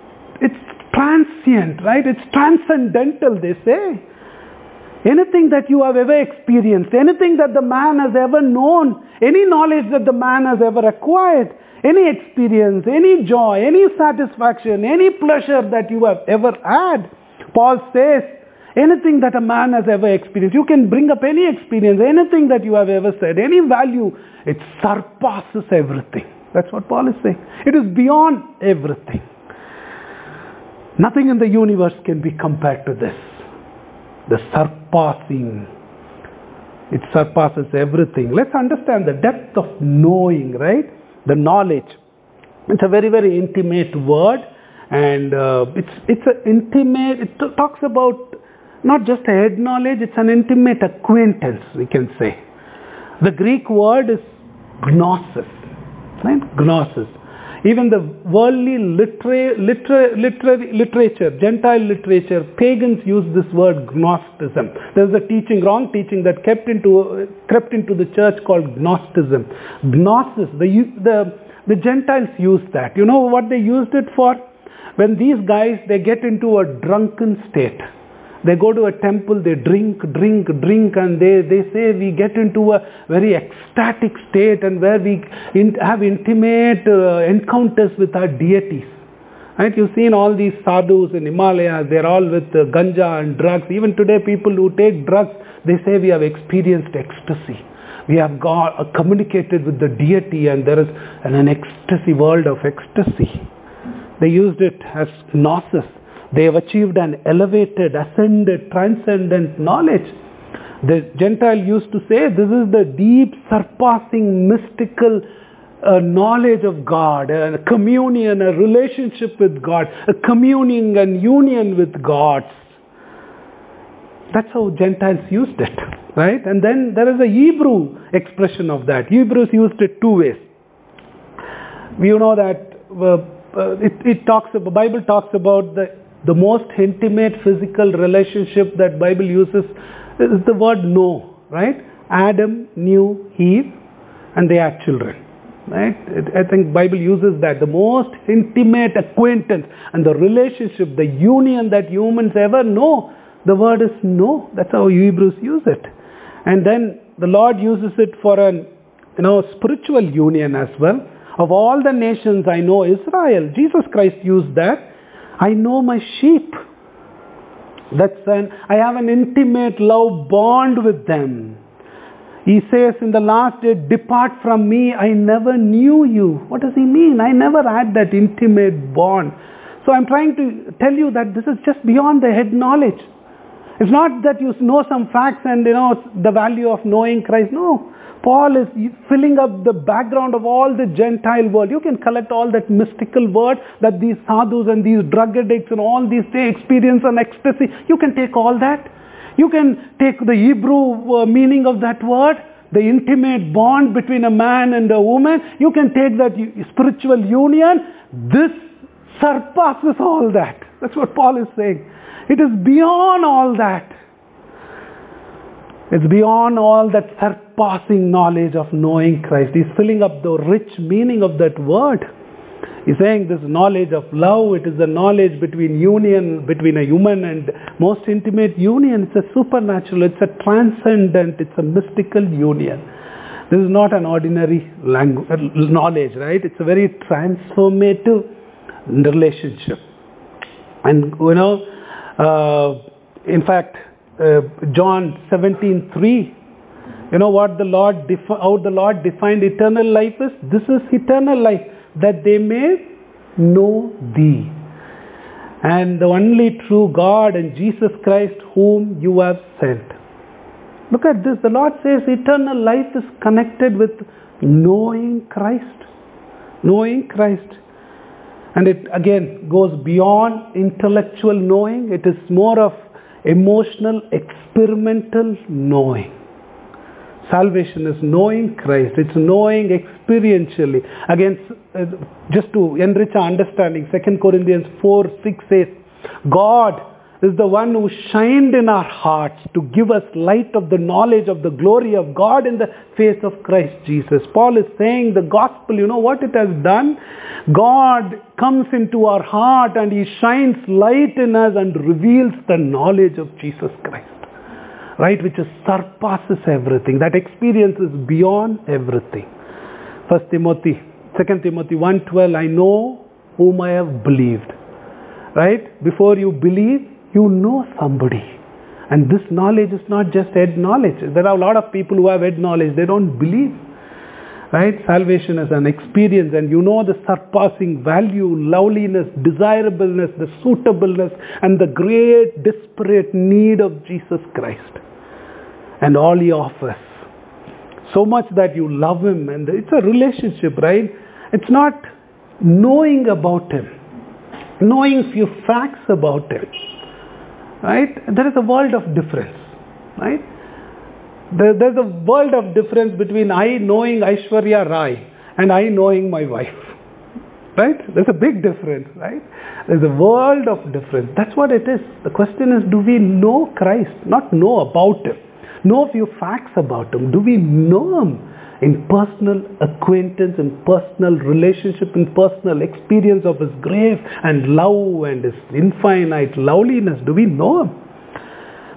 transcient, right? It's transcendental, they say. Anything that you have ever experienced, anything that the man has ever known, any knowledge that the man has ever acquired, any experience, any joy, any satisfaction, any pleasure that you have ever had, Paul says, anything that a man has ever experienced, you can bring up any experience, anything that you have ever said, any value, it surpasses everything. That's what Paul is saying. It is beyond everything. Nothing in the universe can be compared to this. The surpassing. It surpasses everything. Let's understand the depth of knowing, right? The knowledge. It's a very, very intimate word. And it's an intimate, it talks about not just a head knowledge, it's an intimate acquaintance, we can say. The Greek word is gnosis. Right? Gnosis. Even the worldly literature, Gentile literature, pagans use this word Gnosticism. There's a wrong teaching that crept into the church called Gnosticism. Gnosis, the Gentiles used that. You know what they used it for? When these guys, they get into a drunken state. They go to a temple, they drink, and they say we get into a very ecstatic state and where we have intimate encounters with our deities. Right? You've seen all these sadhus in Himalayas, they're all with ganja and drugs. Even today, people who take drugs, they say we have experienced ecstasy. We have communicated with the deity, and there is an ecstasy, world of ecstasy. They used it as gnosis. They have achieved an elevated, ascended, transcendent knowledge. The Gentile used to say this is the deep, surpassing, mystical knowledge of God, a communion, a relationship with God, a communing and union with God. That's how Gentiles used it, right? And then there is a Hebrew expression of that. Hebrews used it two ways. We know that the Bible talks about the most intimate physical relationship that Bible uses is the word know, right? Adam knew Eve and they had children, right? I think Bible uses that. The most intimate acquaintance and the relationship, the union that humans ever know, the word is know. That's how Hebrews use it. And then the Lord uses it for an spiritual union as well. Of all the nations I know Israel. Jesus Christ used that. I know my sheep. I have an intimate love bond with them. He says in the last day, depart from me, I never knew you. What does he mean? I never had that intimate bond. So I'm trying to tell you that this is just beyond the head knowledge. It's not that you know some facts and the value of knowing Christ. No. Paul is filling up the background of all the Gentile world. You can collect all that mystical word that these sadhus and these drug addicts and all these they experience and ecstasy. You can take all that. You can take the Hebrew meaning of that word, the intimate bond between a man and a woman. You can take that spiritual union. This surpasses all that. That's what Paul is saying. It is beyond all that. It's beyond all that surpassing knowledge of knowing Christ. He's filling up the rich meaning of that word. He's saying this knowledge of love, it is the knowledge between union, between a human and most intimate union. It's a supernatural, it's a transcendent, it's a mystical union. This is not an ordinary knowledge, right? It's a very transformative relationship. And in fact, John 17:3, what how the Lord defined eternal life is? This is eternal life, that they may know thee, and the only true God and Jesus Christ whom you have sent. Look at this. The Lord says eternal life is connected with knowing Christ. Knowing Christ. And it again goes beyond intellectual knowing. It is more of emotional, experimental knowing. Salvation is knowing Christ. It's knowing experientially. Again, just to enrich our understanding, 2 Corinthians 4:6 says, God is the one who shined in our hearts to give us light of the knowledge of the glory of God in the face of Christ Jesus. Paul is saying the gospel, what it has done? God comes into our heart and He shines light in us and reveals the knowledge of Jesus Christ. Right? Which surpasses everything. That experience is beyond everything. 2 Timothy 1:12, I know whom I have believed. Right? Before you believe, you know somebody. And this knowledge is not just head knowledge. There are a lot of people who have head knowledge. They don't believe. Right? Salvation is an experience, and the surpassing value, loveliness, desirableness, the suitableness, and the great desperate need of Jesus Christ. And all He offers. So much that you love Him, and it's a relationship, right? It's not knowing about Him. Knowing few facts about Him. Right? There is a world of difference. Right? There's a world of difference between I knowing Aishwarya Rai and I knowing my wife. Right? There's a big difference, right? There's a world of difference. That's what it is. The question is, do we know Christ? Not know about Him. Know a few facts about Him. Do we know Him in personal acquaintance, in personal relationship, in personal experience of His grace and love and His infinite loveliness? Do we know Him?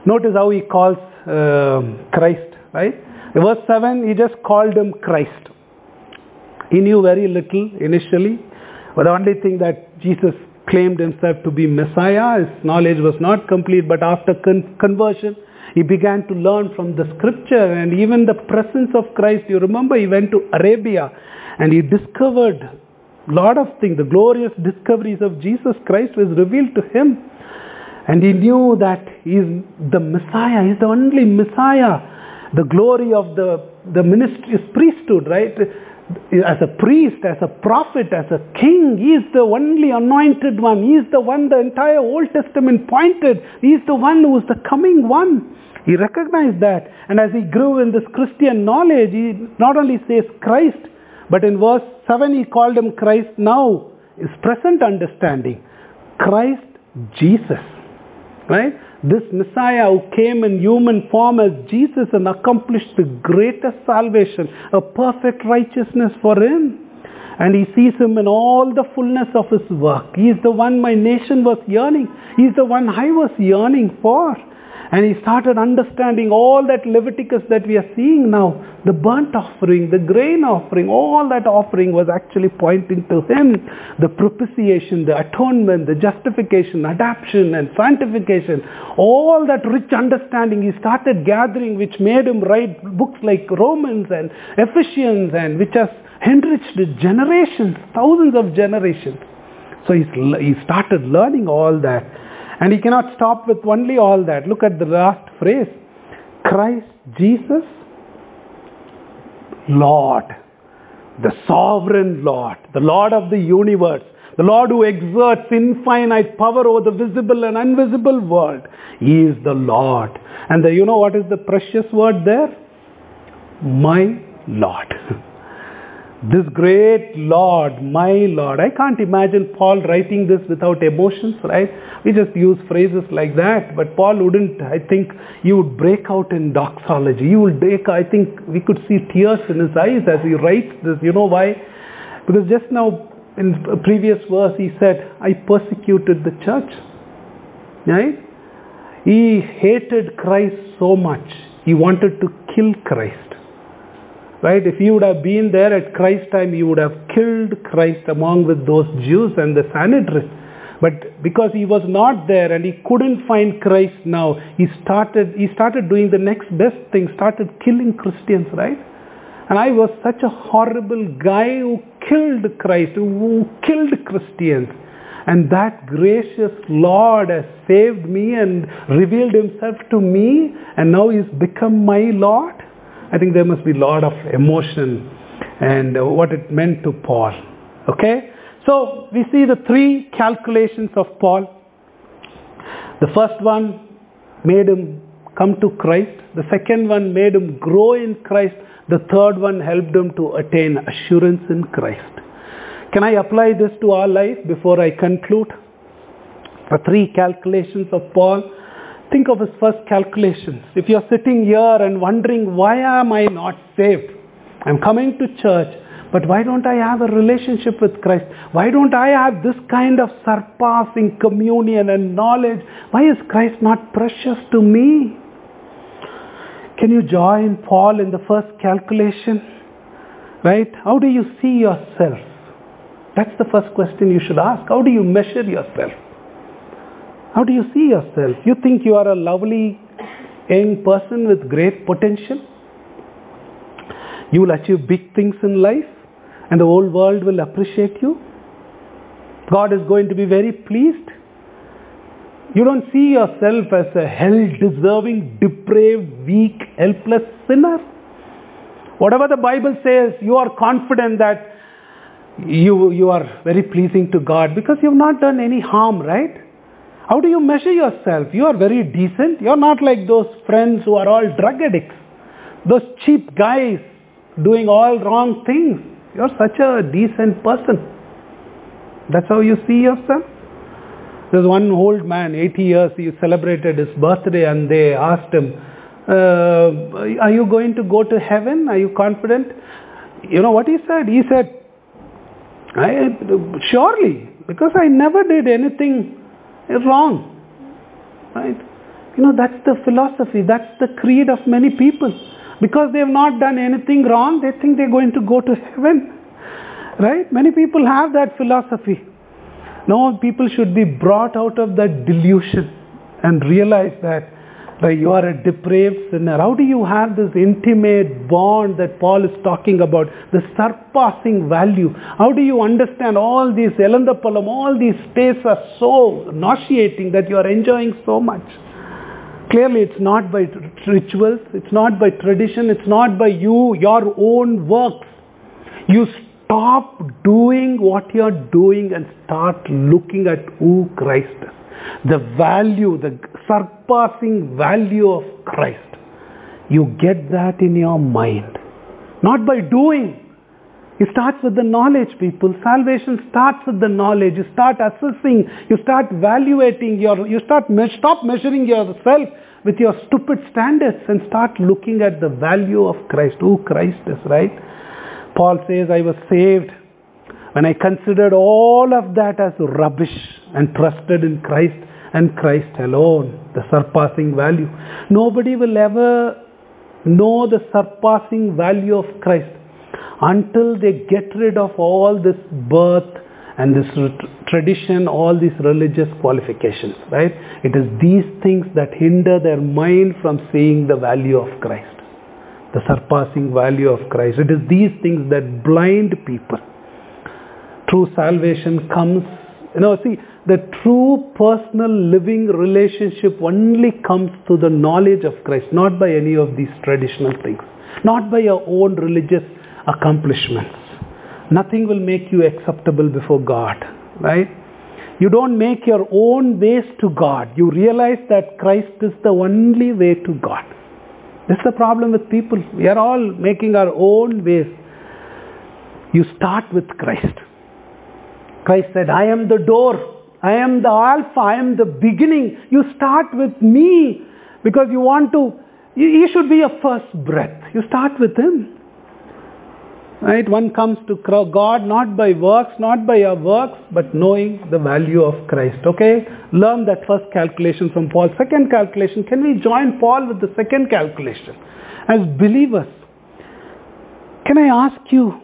Notice how he calls Christ, right? In verse 7, he just called him Christ. He knew very little initially, but the only thing that Jesus claimed himself to be Messiah, his knowledge was not complete, but after conversion, he began to learn from the scripture and even the presence of Christ. You remember he went to Arabia and he discovered a lot of things. The glorious discoveries of Jesus Christ was revealed to him. And he knew that he is the Messiah. He's the only Messiah. The glory of the ministry is priesthood, right? As a priest, as a prophet, as a king, he is the only anointed one. He is the one the entire Old Testament pointed. He is the one who is the coming one. He recognized that. And as he grew in this Christian knowledge, he not only says Christ, but in verse 7 he called him Christ. Now his present understanding, Christ Jesus. Right? This Messiah who came in human form as Jesus and accomplished the greatest salvation, a perfect righteousness for him. And he sees him in all the fullness of his work. He is the one my nation was yearning. He is the one I was yearning for. And he started understanding all that Leviticus that we are seeing now. The burnt offering, the grain offering, all that offering was actually pointing to him. The propitiation, the atonement, the justification, adoption and sanctification. All that rich understanding he started gathering, which made him write books like Romans and Ephesians, and which has enriched generations, thousands of generations. So he started learning all that. And he cannot stop with only all that. Look at the last phrase. Christ Jesus, Lord. The sovereign Lord. The Lord of the universe. The Lord who exerts infinite power over the visible and invisible world. He is the Lord. And you know what is the precious word there? My Lord. This great Lord, my Lord. I can't imagine Paul writing this without emotions, right? We just use phrases like that. But Paul wouldn't, I think, he would break out in doxology. He would break, I think we could see tears in his eyes as he writes this. You know why? Because just now in a previous verse he said, I persecuted the church. Right? He hated Christ so much. He wanted to kill Christ. Right? If he would have been there at Christ's time, he would have killed Christ along with those Jews and the Sanhedrin. But because he was not there and he couldn't find Christ now, he started doing the next best thing, started killing Christians, right? And I was such a horrible guy who killed Christ, who killed Christians. And that gracious Lord has saved me and revealed himself to me, and now he's become my Lord. I think there must be a lot of emotion and what it meant to Paul. Okay? So we see the three calculations of Paul. The first one made him come to Christ. The second one made him grow in Christ. The third one helped him to attain assurance in Christ. Can I apply this to our life before I conclude? The three calculations of Paul. Think of his first calculations. If you're sitting here and wondering, why am I not saved? I'm coming to church, but why don't I have a relationship with Christ? Why don't I have this kind of surpassing communion and knowledge? Why is Christ not precious to me? Can you join Paul in the first calculation? Right? How do you see yourself? That's the first question you should ask. How do you measure yourself? How do you see yourself? You think you are a lovely young person with great potential? You will achieve big things in life and the whole world will appreciate you? God is going to be very pleased? You don't see yourself as a hell-deserving, depraved, weak, helpless sinner? Whatever the Bible says, you are confident that you are very pleasing to God because you have not done any harm, right? How do you measure yourself? You are very decent. You are not like those friends who are all drug addicts. Those cheap guys doing all wrong things. You are such a decent person. That's how you see yourself? There's one old man, 80 years, he celebrated his birthday and they asked him, are you going to go to heaven? Are you confident? You know what he said? He said, surely, because I never did anything wrong. Right? That's the philosophy, that's the creed of many people. Because they have not done anything wrong, they think they're going to go to heaven. Right? Many people have that philosophy. No, people should be brought out of that delusion and realize that you are a depraved sinner. How do you have this intimate bond that Paul is talking about, the surpassing value? How do you understand all these Elandapalam, all these states are so nauseating that you are enjoying so much? Clearly it's not by rituals, it's not by tradition, it's not by your own works. You stop doing what you're doing and start looking at who Christ is. The value, the surpassing value of Christ. You get that in your mind. Not by doing. It starts with the knowledge, people. Salvation starts with the knowledge. You start assessing, you start evaluating, stop measuring yourself with your stupid standards and start looking at the value of Christ, who Christ is, right? Paul says, I was saved when I considered all of that as rubbish and trusted in Christ and Christ alone, the surpassing value. Nobody will ever know the surpassing value of Christ until they get rid of all this birth and this tradition, all these religious qualifications, right? It is these things that hinder their mind from seeing the value of Christ, the surpassing value of Christ. It is these things that blind people. True salvation comes, the true personal living relationship only comes through the knowledge of Christ, not by any of these traditional things, not by your own religious accomplishments. Nothing will make you acceptable before God, right? You don't make your own ways to God. You realize that Christ is the only way to God. This is the problem with people. We are all making our own ways. You start with Christ. Christ said, I am the door. I am the Alpha. I am the beginning. You start with me because you want to. He should be your first breath. You start with Him. Right? One comes to God not by works, not by your works, but knowing the value of Christ. Okay? Learn that first calculation from Paul. Second calculation, can we join Paul with the second calculation? As believers, can I ask you,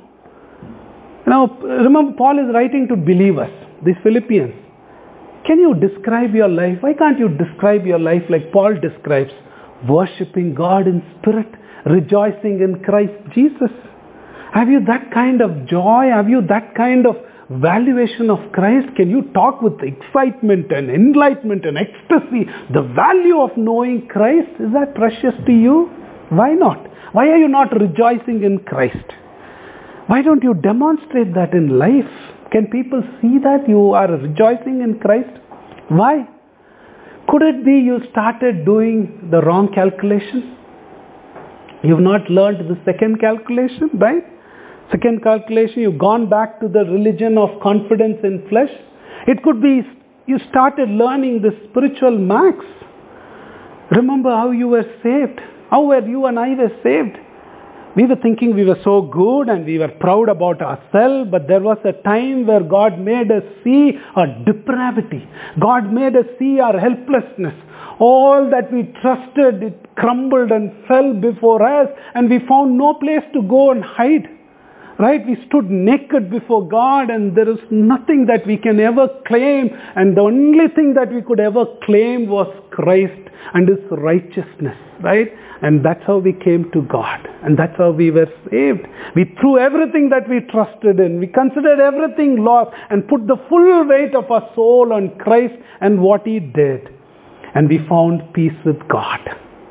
remember Paul is writing to believers, these Philippians. Can you describe your life? Why can't you describe your life like Paul describes? Worshipping God in spirit, rejoicing in Christ Jesus. Have you that kind of joy? Have you that kind of valuation of Christ? Can you talk with excitement and enlightenment and ecstasy? The value of knowing Christ, is that precious to you? Why not? Why are you not rejoicing in Christ? Why don't you demonstrate that in life? Can people see that you are rejoicing in Christ? Why? Could it be you started doing the wrong calculation? You've not learned the second calculation, right? Second calculation, you've gone back to the religion of confidence in flesh. It could be you started learning the spiritual max. Remember how you were saved. How were you and I were saved? We were thinking we were so good and we were proud about ourselves, but there was a time where God made us see our depravity. God made us see our helplessness. All that we trusted, it crumbled and fell before us, and we found no place to go and hide. Right? We stood naked before God, and there is nothing that we can ever claim, and the only thing that we could ever claim was Christ and His righteousness. Right? And that's how we came to God, and that's how we were saved. We threw everything that we trusted in. We considered everything lost and put the full weight of our soul on Christ and what He did. And we found peace with God.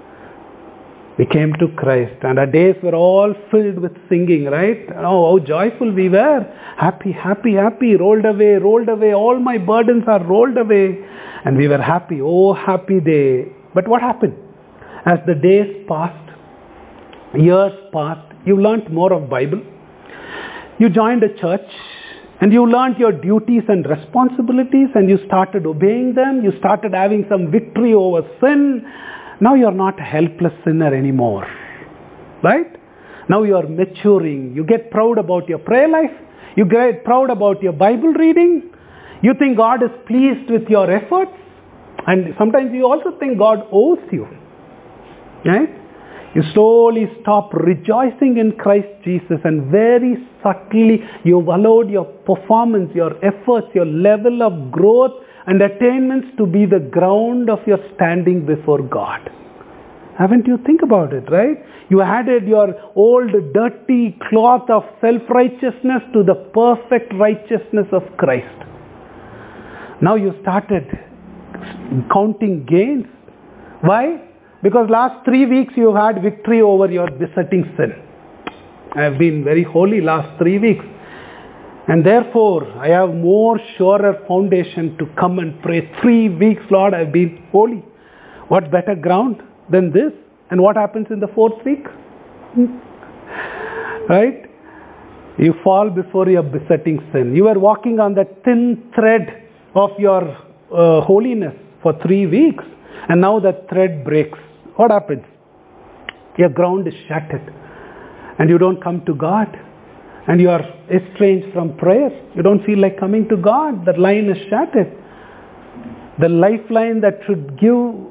We came to Christ, and our days were all filled with singing, right? Oh, how joyful we were. Happy, happy, happy. Rolled away. All my burdens are rolled away. And we were happy. Oh, happy day. But what happened? As the days passed, years passed, you learnt more of Bible. You joined a church, and you learnt your duties and responsibilities, and you started obeying them. You started having some victory over sin. Now you're not a helpless sinner anymore. Right? Now you are maturing. You get proud about your prayer life. You get proud about your Bible reading. You think God is pleased with your efforts. And sometimes you also think God owes you. Right? You slowly stop rejoicing in Christ Jesus, and very subtly you've allowed your performance, your efforts, your level of growth and attainments to be the ground of your standing before God. Haven't you think about it, right? You added your old dirty cloth of self-righteousness to the perfect righteousness of Christ. Now you started counting gains. Why? Because last 3 weeks you had victory over your besetting sin. I have been very holy last 3 weeks. And therefore, I have more surer foundation to come and pray. 3 weeks, Lord, I have been holy. What better ground than this? And what happens in the 4th week? Right? You fall before your besetting sin. You were walking on that thin thread of your holiness for 3 weeks. And now that thread breaks. What happens? Your ground is shattered. And you don't come to God. And you are estranged from prayer. You don't feel like coming to God. That line is shattered. The lifeline that should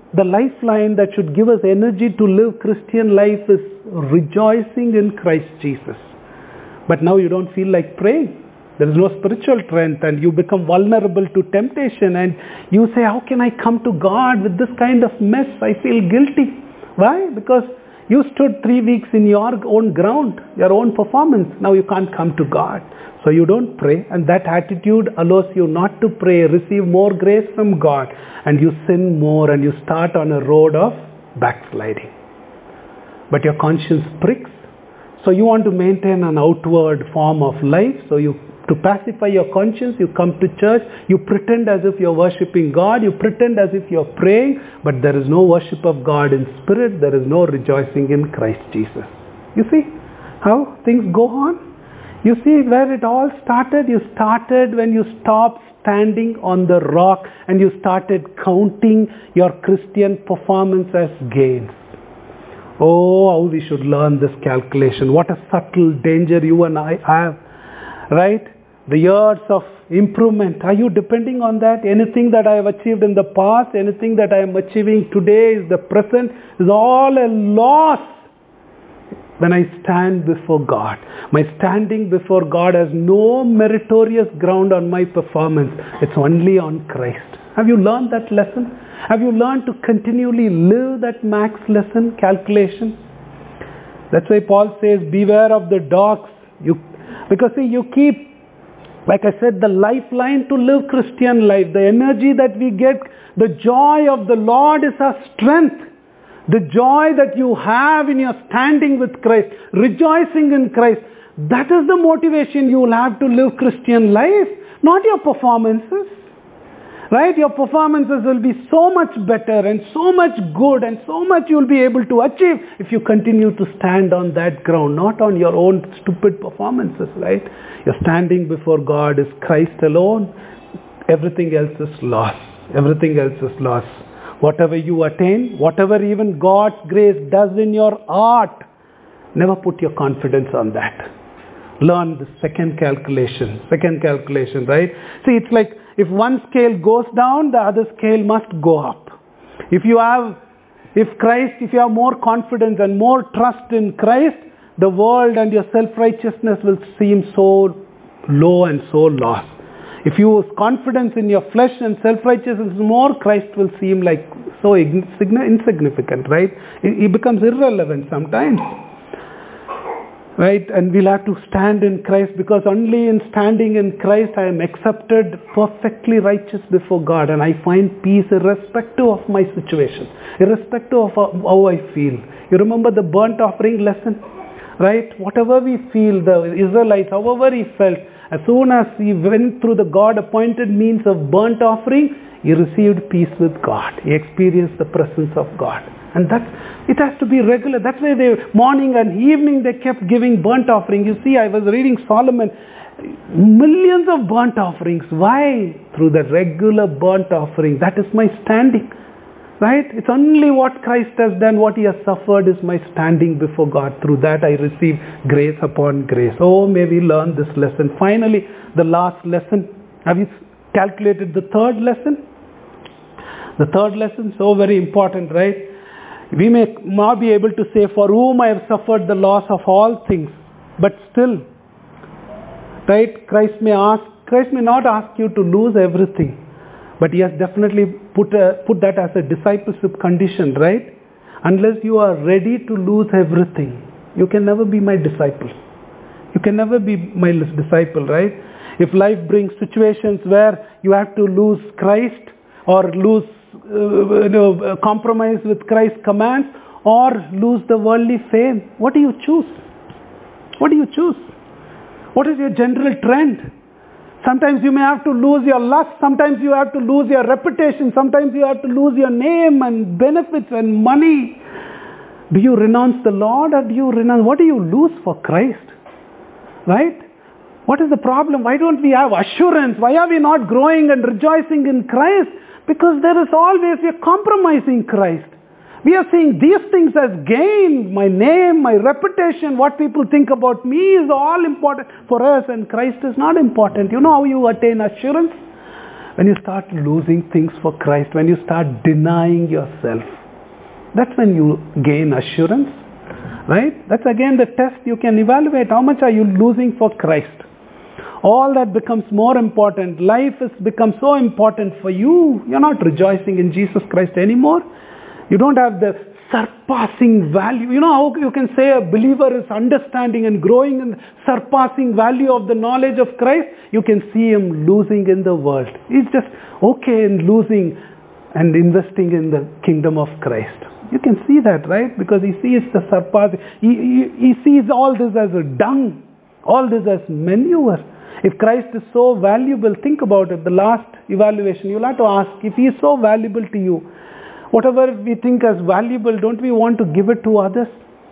give us energy to live Christian life is rejoicing in Christ Jesus. But now you don't feel like praying. There is no spiritual strength, and you become vulnerable to temptation, and you say, how can I come to God with this kind of mess? I feel guilty. Why? Because you stood 3 weeks in your own ground, your own performance. Now you can't come to God. So you don't pray, and that attitude allows you not to pray, receive more grace from God, and you sin more, and you start on a road of backsliding. But your conscience pricks. So you want to maintain an outward form of life. So to pacify your conscience, you come to church, you pretend as if you're worshipping God, you pretend as if you're praying, but there is no worship of God in spirit, there is no rejoicing in Christ Jesus. You see how things go on? You see where it all started? You started when you stopped standing on the rock and you started counting your Christian performance as gains. Oh, how we should learn this calculation. What a subtle danger you and I have. Right? The years of improvement. Are you depending on that? Anything that I have achieved in the past, anything that I am achieving today, is the present, is all a loss when I stand before God. My standing before God has no meritorious ground on my performance. It's only on Christ. Have you learned that lesson? Have you learned to continually live that max lesson calculation? That's why Paul says, beware of the dogs. Because see, you keep, like I said, the lifeline to live Christian life, the energy that we get, the joy of the Lord is our strength. The joy that you have in your standing with Christ, rejoicing in Christ, that is the motivation you will have to live Christian life, not your performances. Right? Your performances will be so much better and so much good and so much you will be able to achieve if you continue to stand on that ground, not on your own stupid performances, right? Your standing before God is Christ alone. Everything else is loss. Everything else is loss. Whatever you attain, whatever even God's grace does in your art, never put your confidence on that. Learn the second calculation, right? See, it's like if one scale goes down, the other scale must go up. If you have more confidence and more trust in Christ, the world and your self-righteousness will seem so low and so lost. If you have confidence in your flesh and self-righteousness more, Christ will seem like so insignificant, right? It becomes irrelevant sometimes. Right? And we'll have to stand in Christ, because only in standing in Christ I am accepted, perfectly righteous before God, and I find peace irrespective of my situation, irrespective of how I feel. You remember the burnt offering lesson? Right? Whatever we feel, the Israelites, however he felt, as soon as he went through the God-appointed means of burnt offering, he received peace with God. He experienced the presence of God. And it has to be regular. That's why morning and evening they kept giving burnt offering. You see, I was reading Solomon, millions of burnt offerings. Why? Through the regular burnt offering. That is my standing. Right? It's only what Christ has done, what he has suffered is my standing before God. Through that I receive grace upon grace. Oh, may we learn this lesson. Finally, the last lesson. Have you calculated the third lesson? The third lesson, so very important, right? We may not be able to say, for whom I have suffered the loss of all things, but still, right, Christ may not ask you to lose everything, but he has definitely put that as a discipleship condition, right? Unless you are ready to lose everything, you can never be my disciple. You can never be my disciple, right? If life brings situations where you have to lose Christ or lose, compromise with Christ's commands or lose the worldly fame, what do you choose? What do you choose? What is your general trend? Sometimes you may have to lose your lust. Sometimes you have to lose your reputation. Sometimes you have to lose your name and benefits and money. Do you renounce the Lord or do you renounce? What do you lose for Christ? Right? What is the problem? Why don't we have assurance? Why are we not growing and rejoicing in Christ? Because there is always a compromising Christ. We are seeing these things as gain. My name, my reputation, what people think about me is all important for us, and Christ is not important. You know how you attain assurance? When you start losing things for Christ, when you start denying yourself. That's when you gain assurance. Right? That's again the test you can evaluate. How much are you losing for Christ? All that becomes more important. Life has become so important for you. You're not rejoicing in Jesus Christ anymore. You don't have the surpassing value. You know how you can say a believer is understanding and growing in the surpassing value of the knowledge of Christ? You can see him losing in the world. He's just okay in losing and investing in the kingdom of Christ. You can see that, right? Because he sees the surpassing. He sees all this as a dung. All this as manure. If Christ is so valuable, think about it. The last evaluation, you'll have to ask, if he is so valuable to you, whatever we think as valuable, don't we want to give it to others?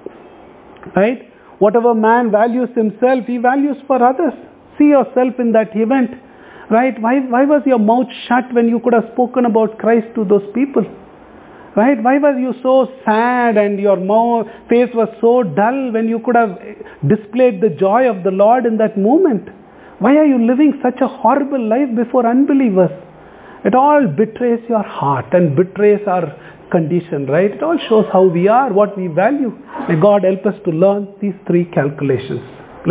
Right? Whatever man values himself, he values for others. See yourself in that event. Right? Why was your mouth shut when you could have spoken about Christ to those people? Right? Why were you so sad and your face was so dull when you could have displayed the joy of the Lord in that moment? Why are you living such a horrible life before unbelievers? It all betrays your heart and betrays our condition, right? It all shows how we are, what we value. May God help us to learn these three calculations.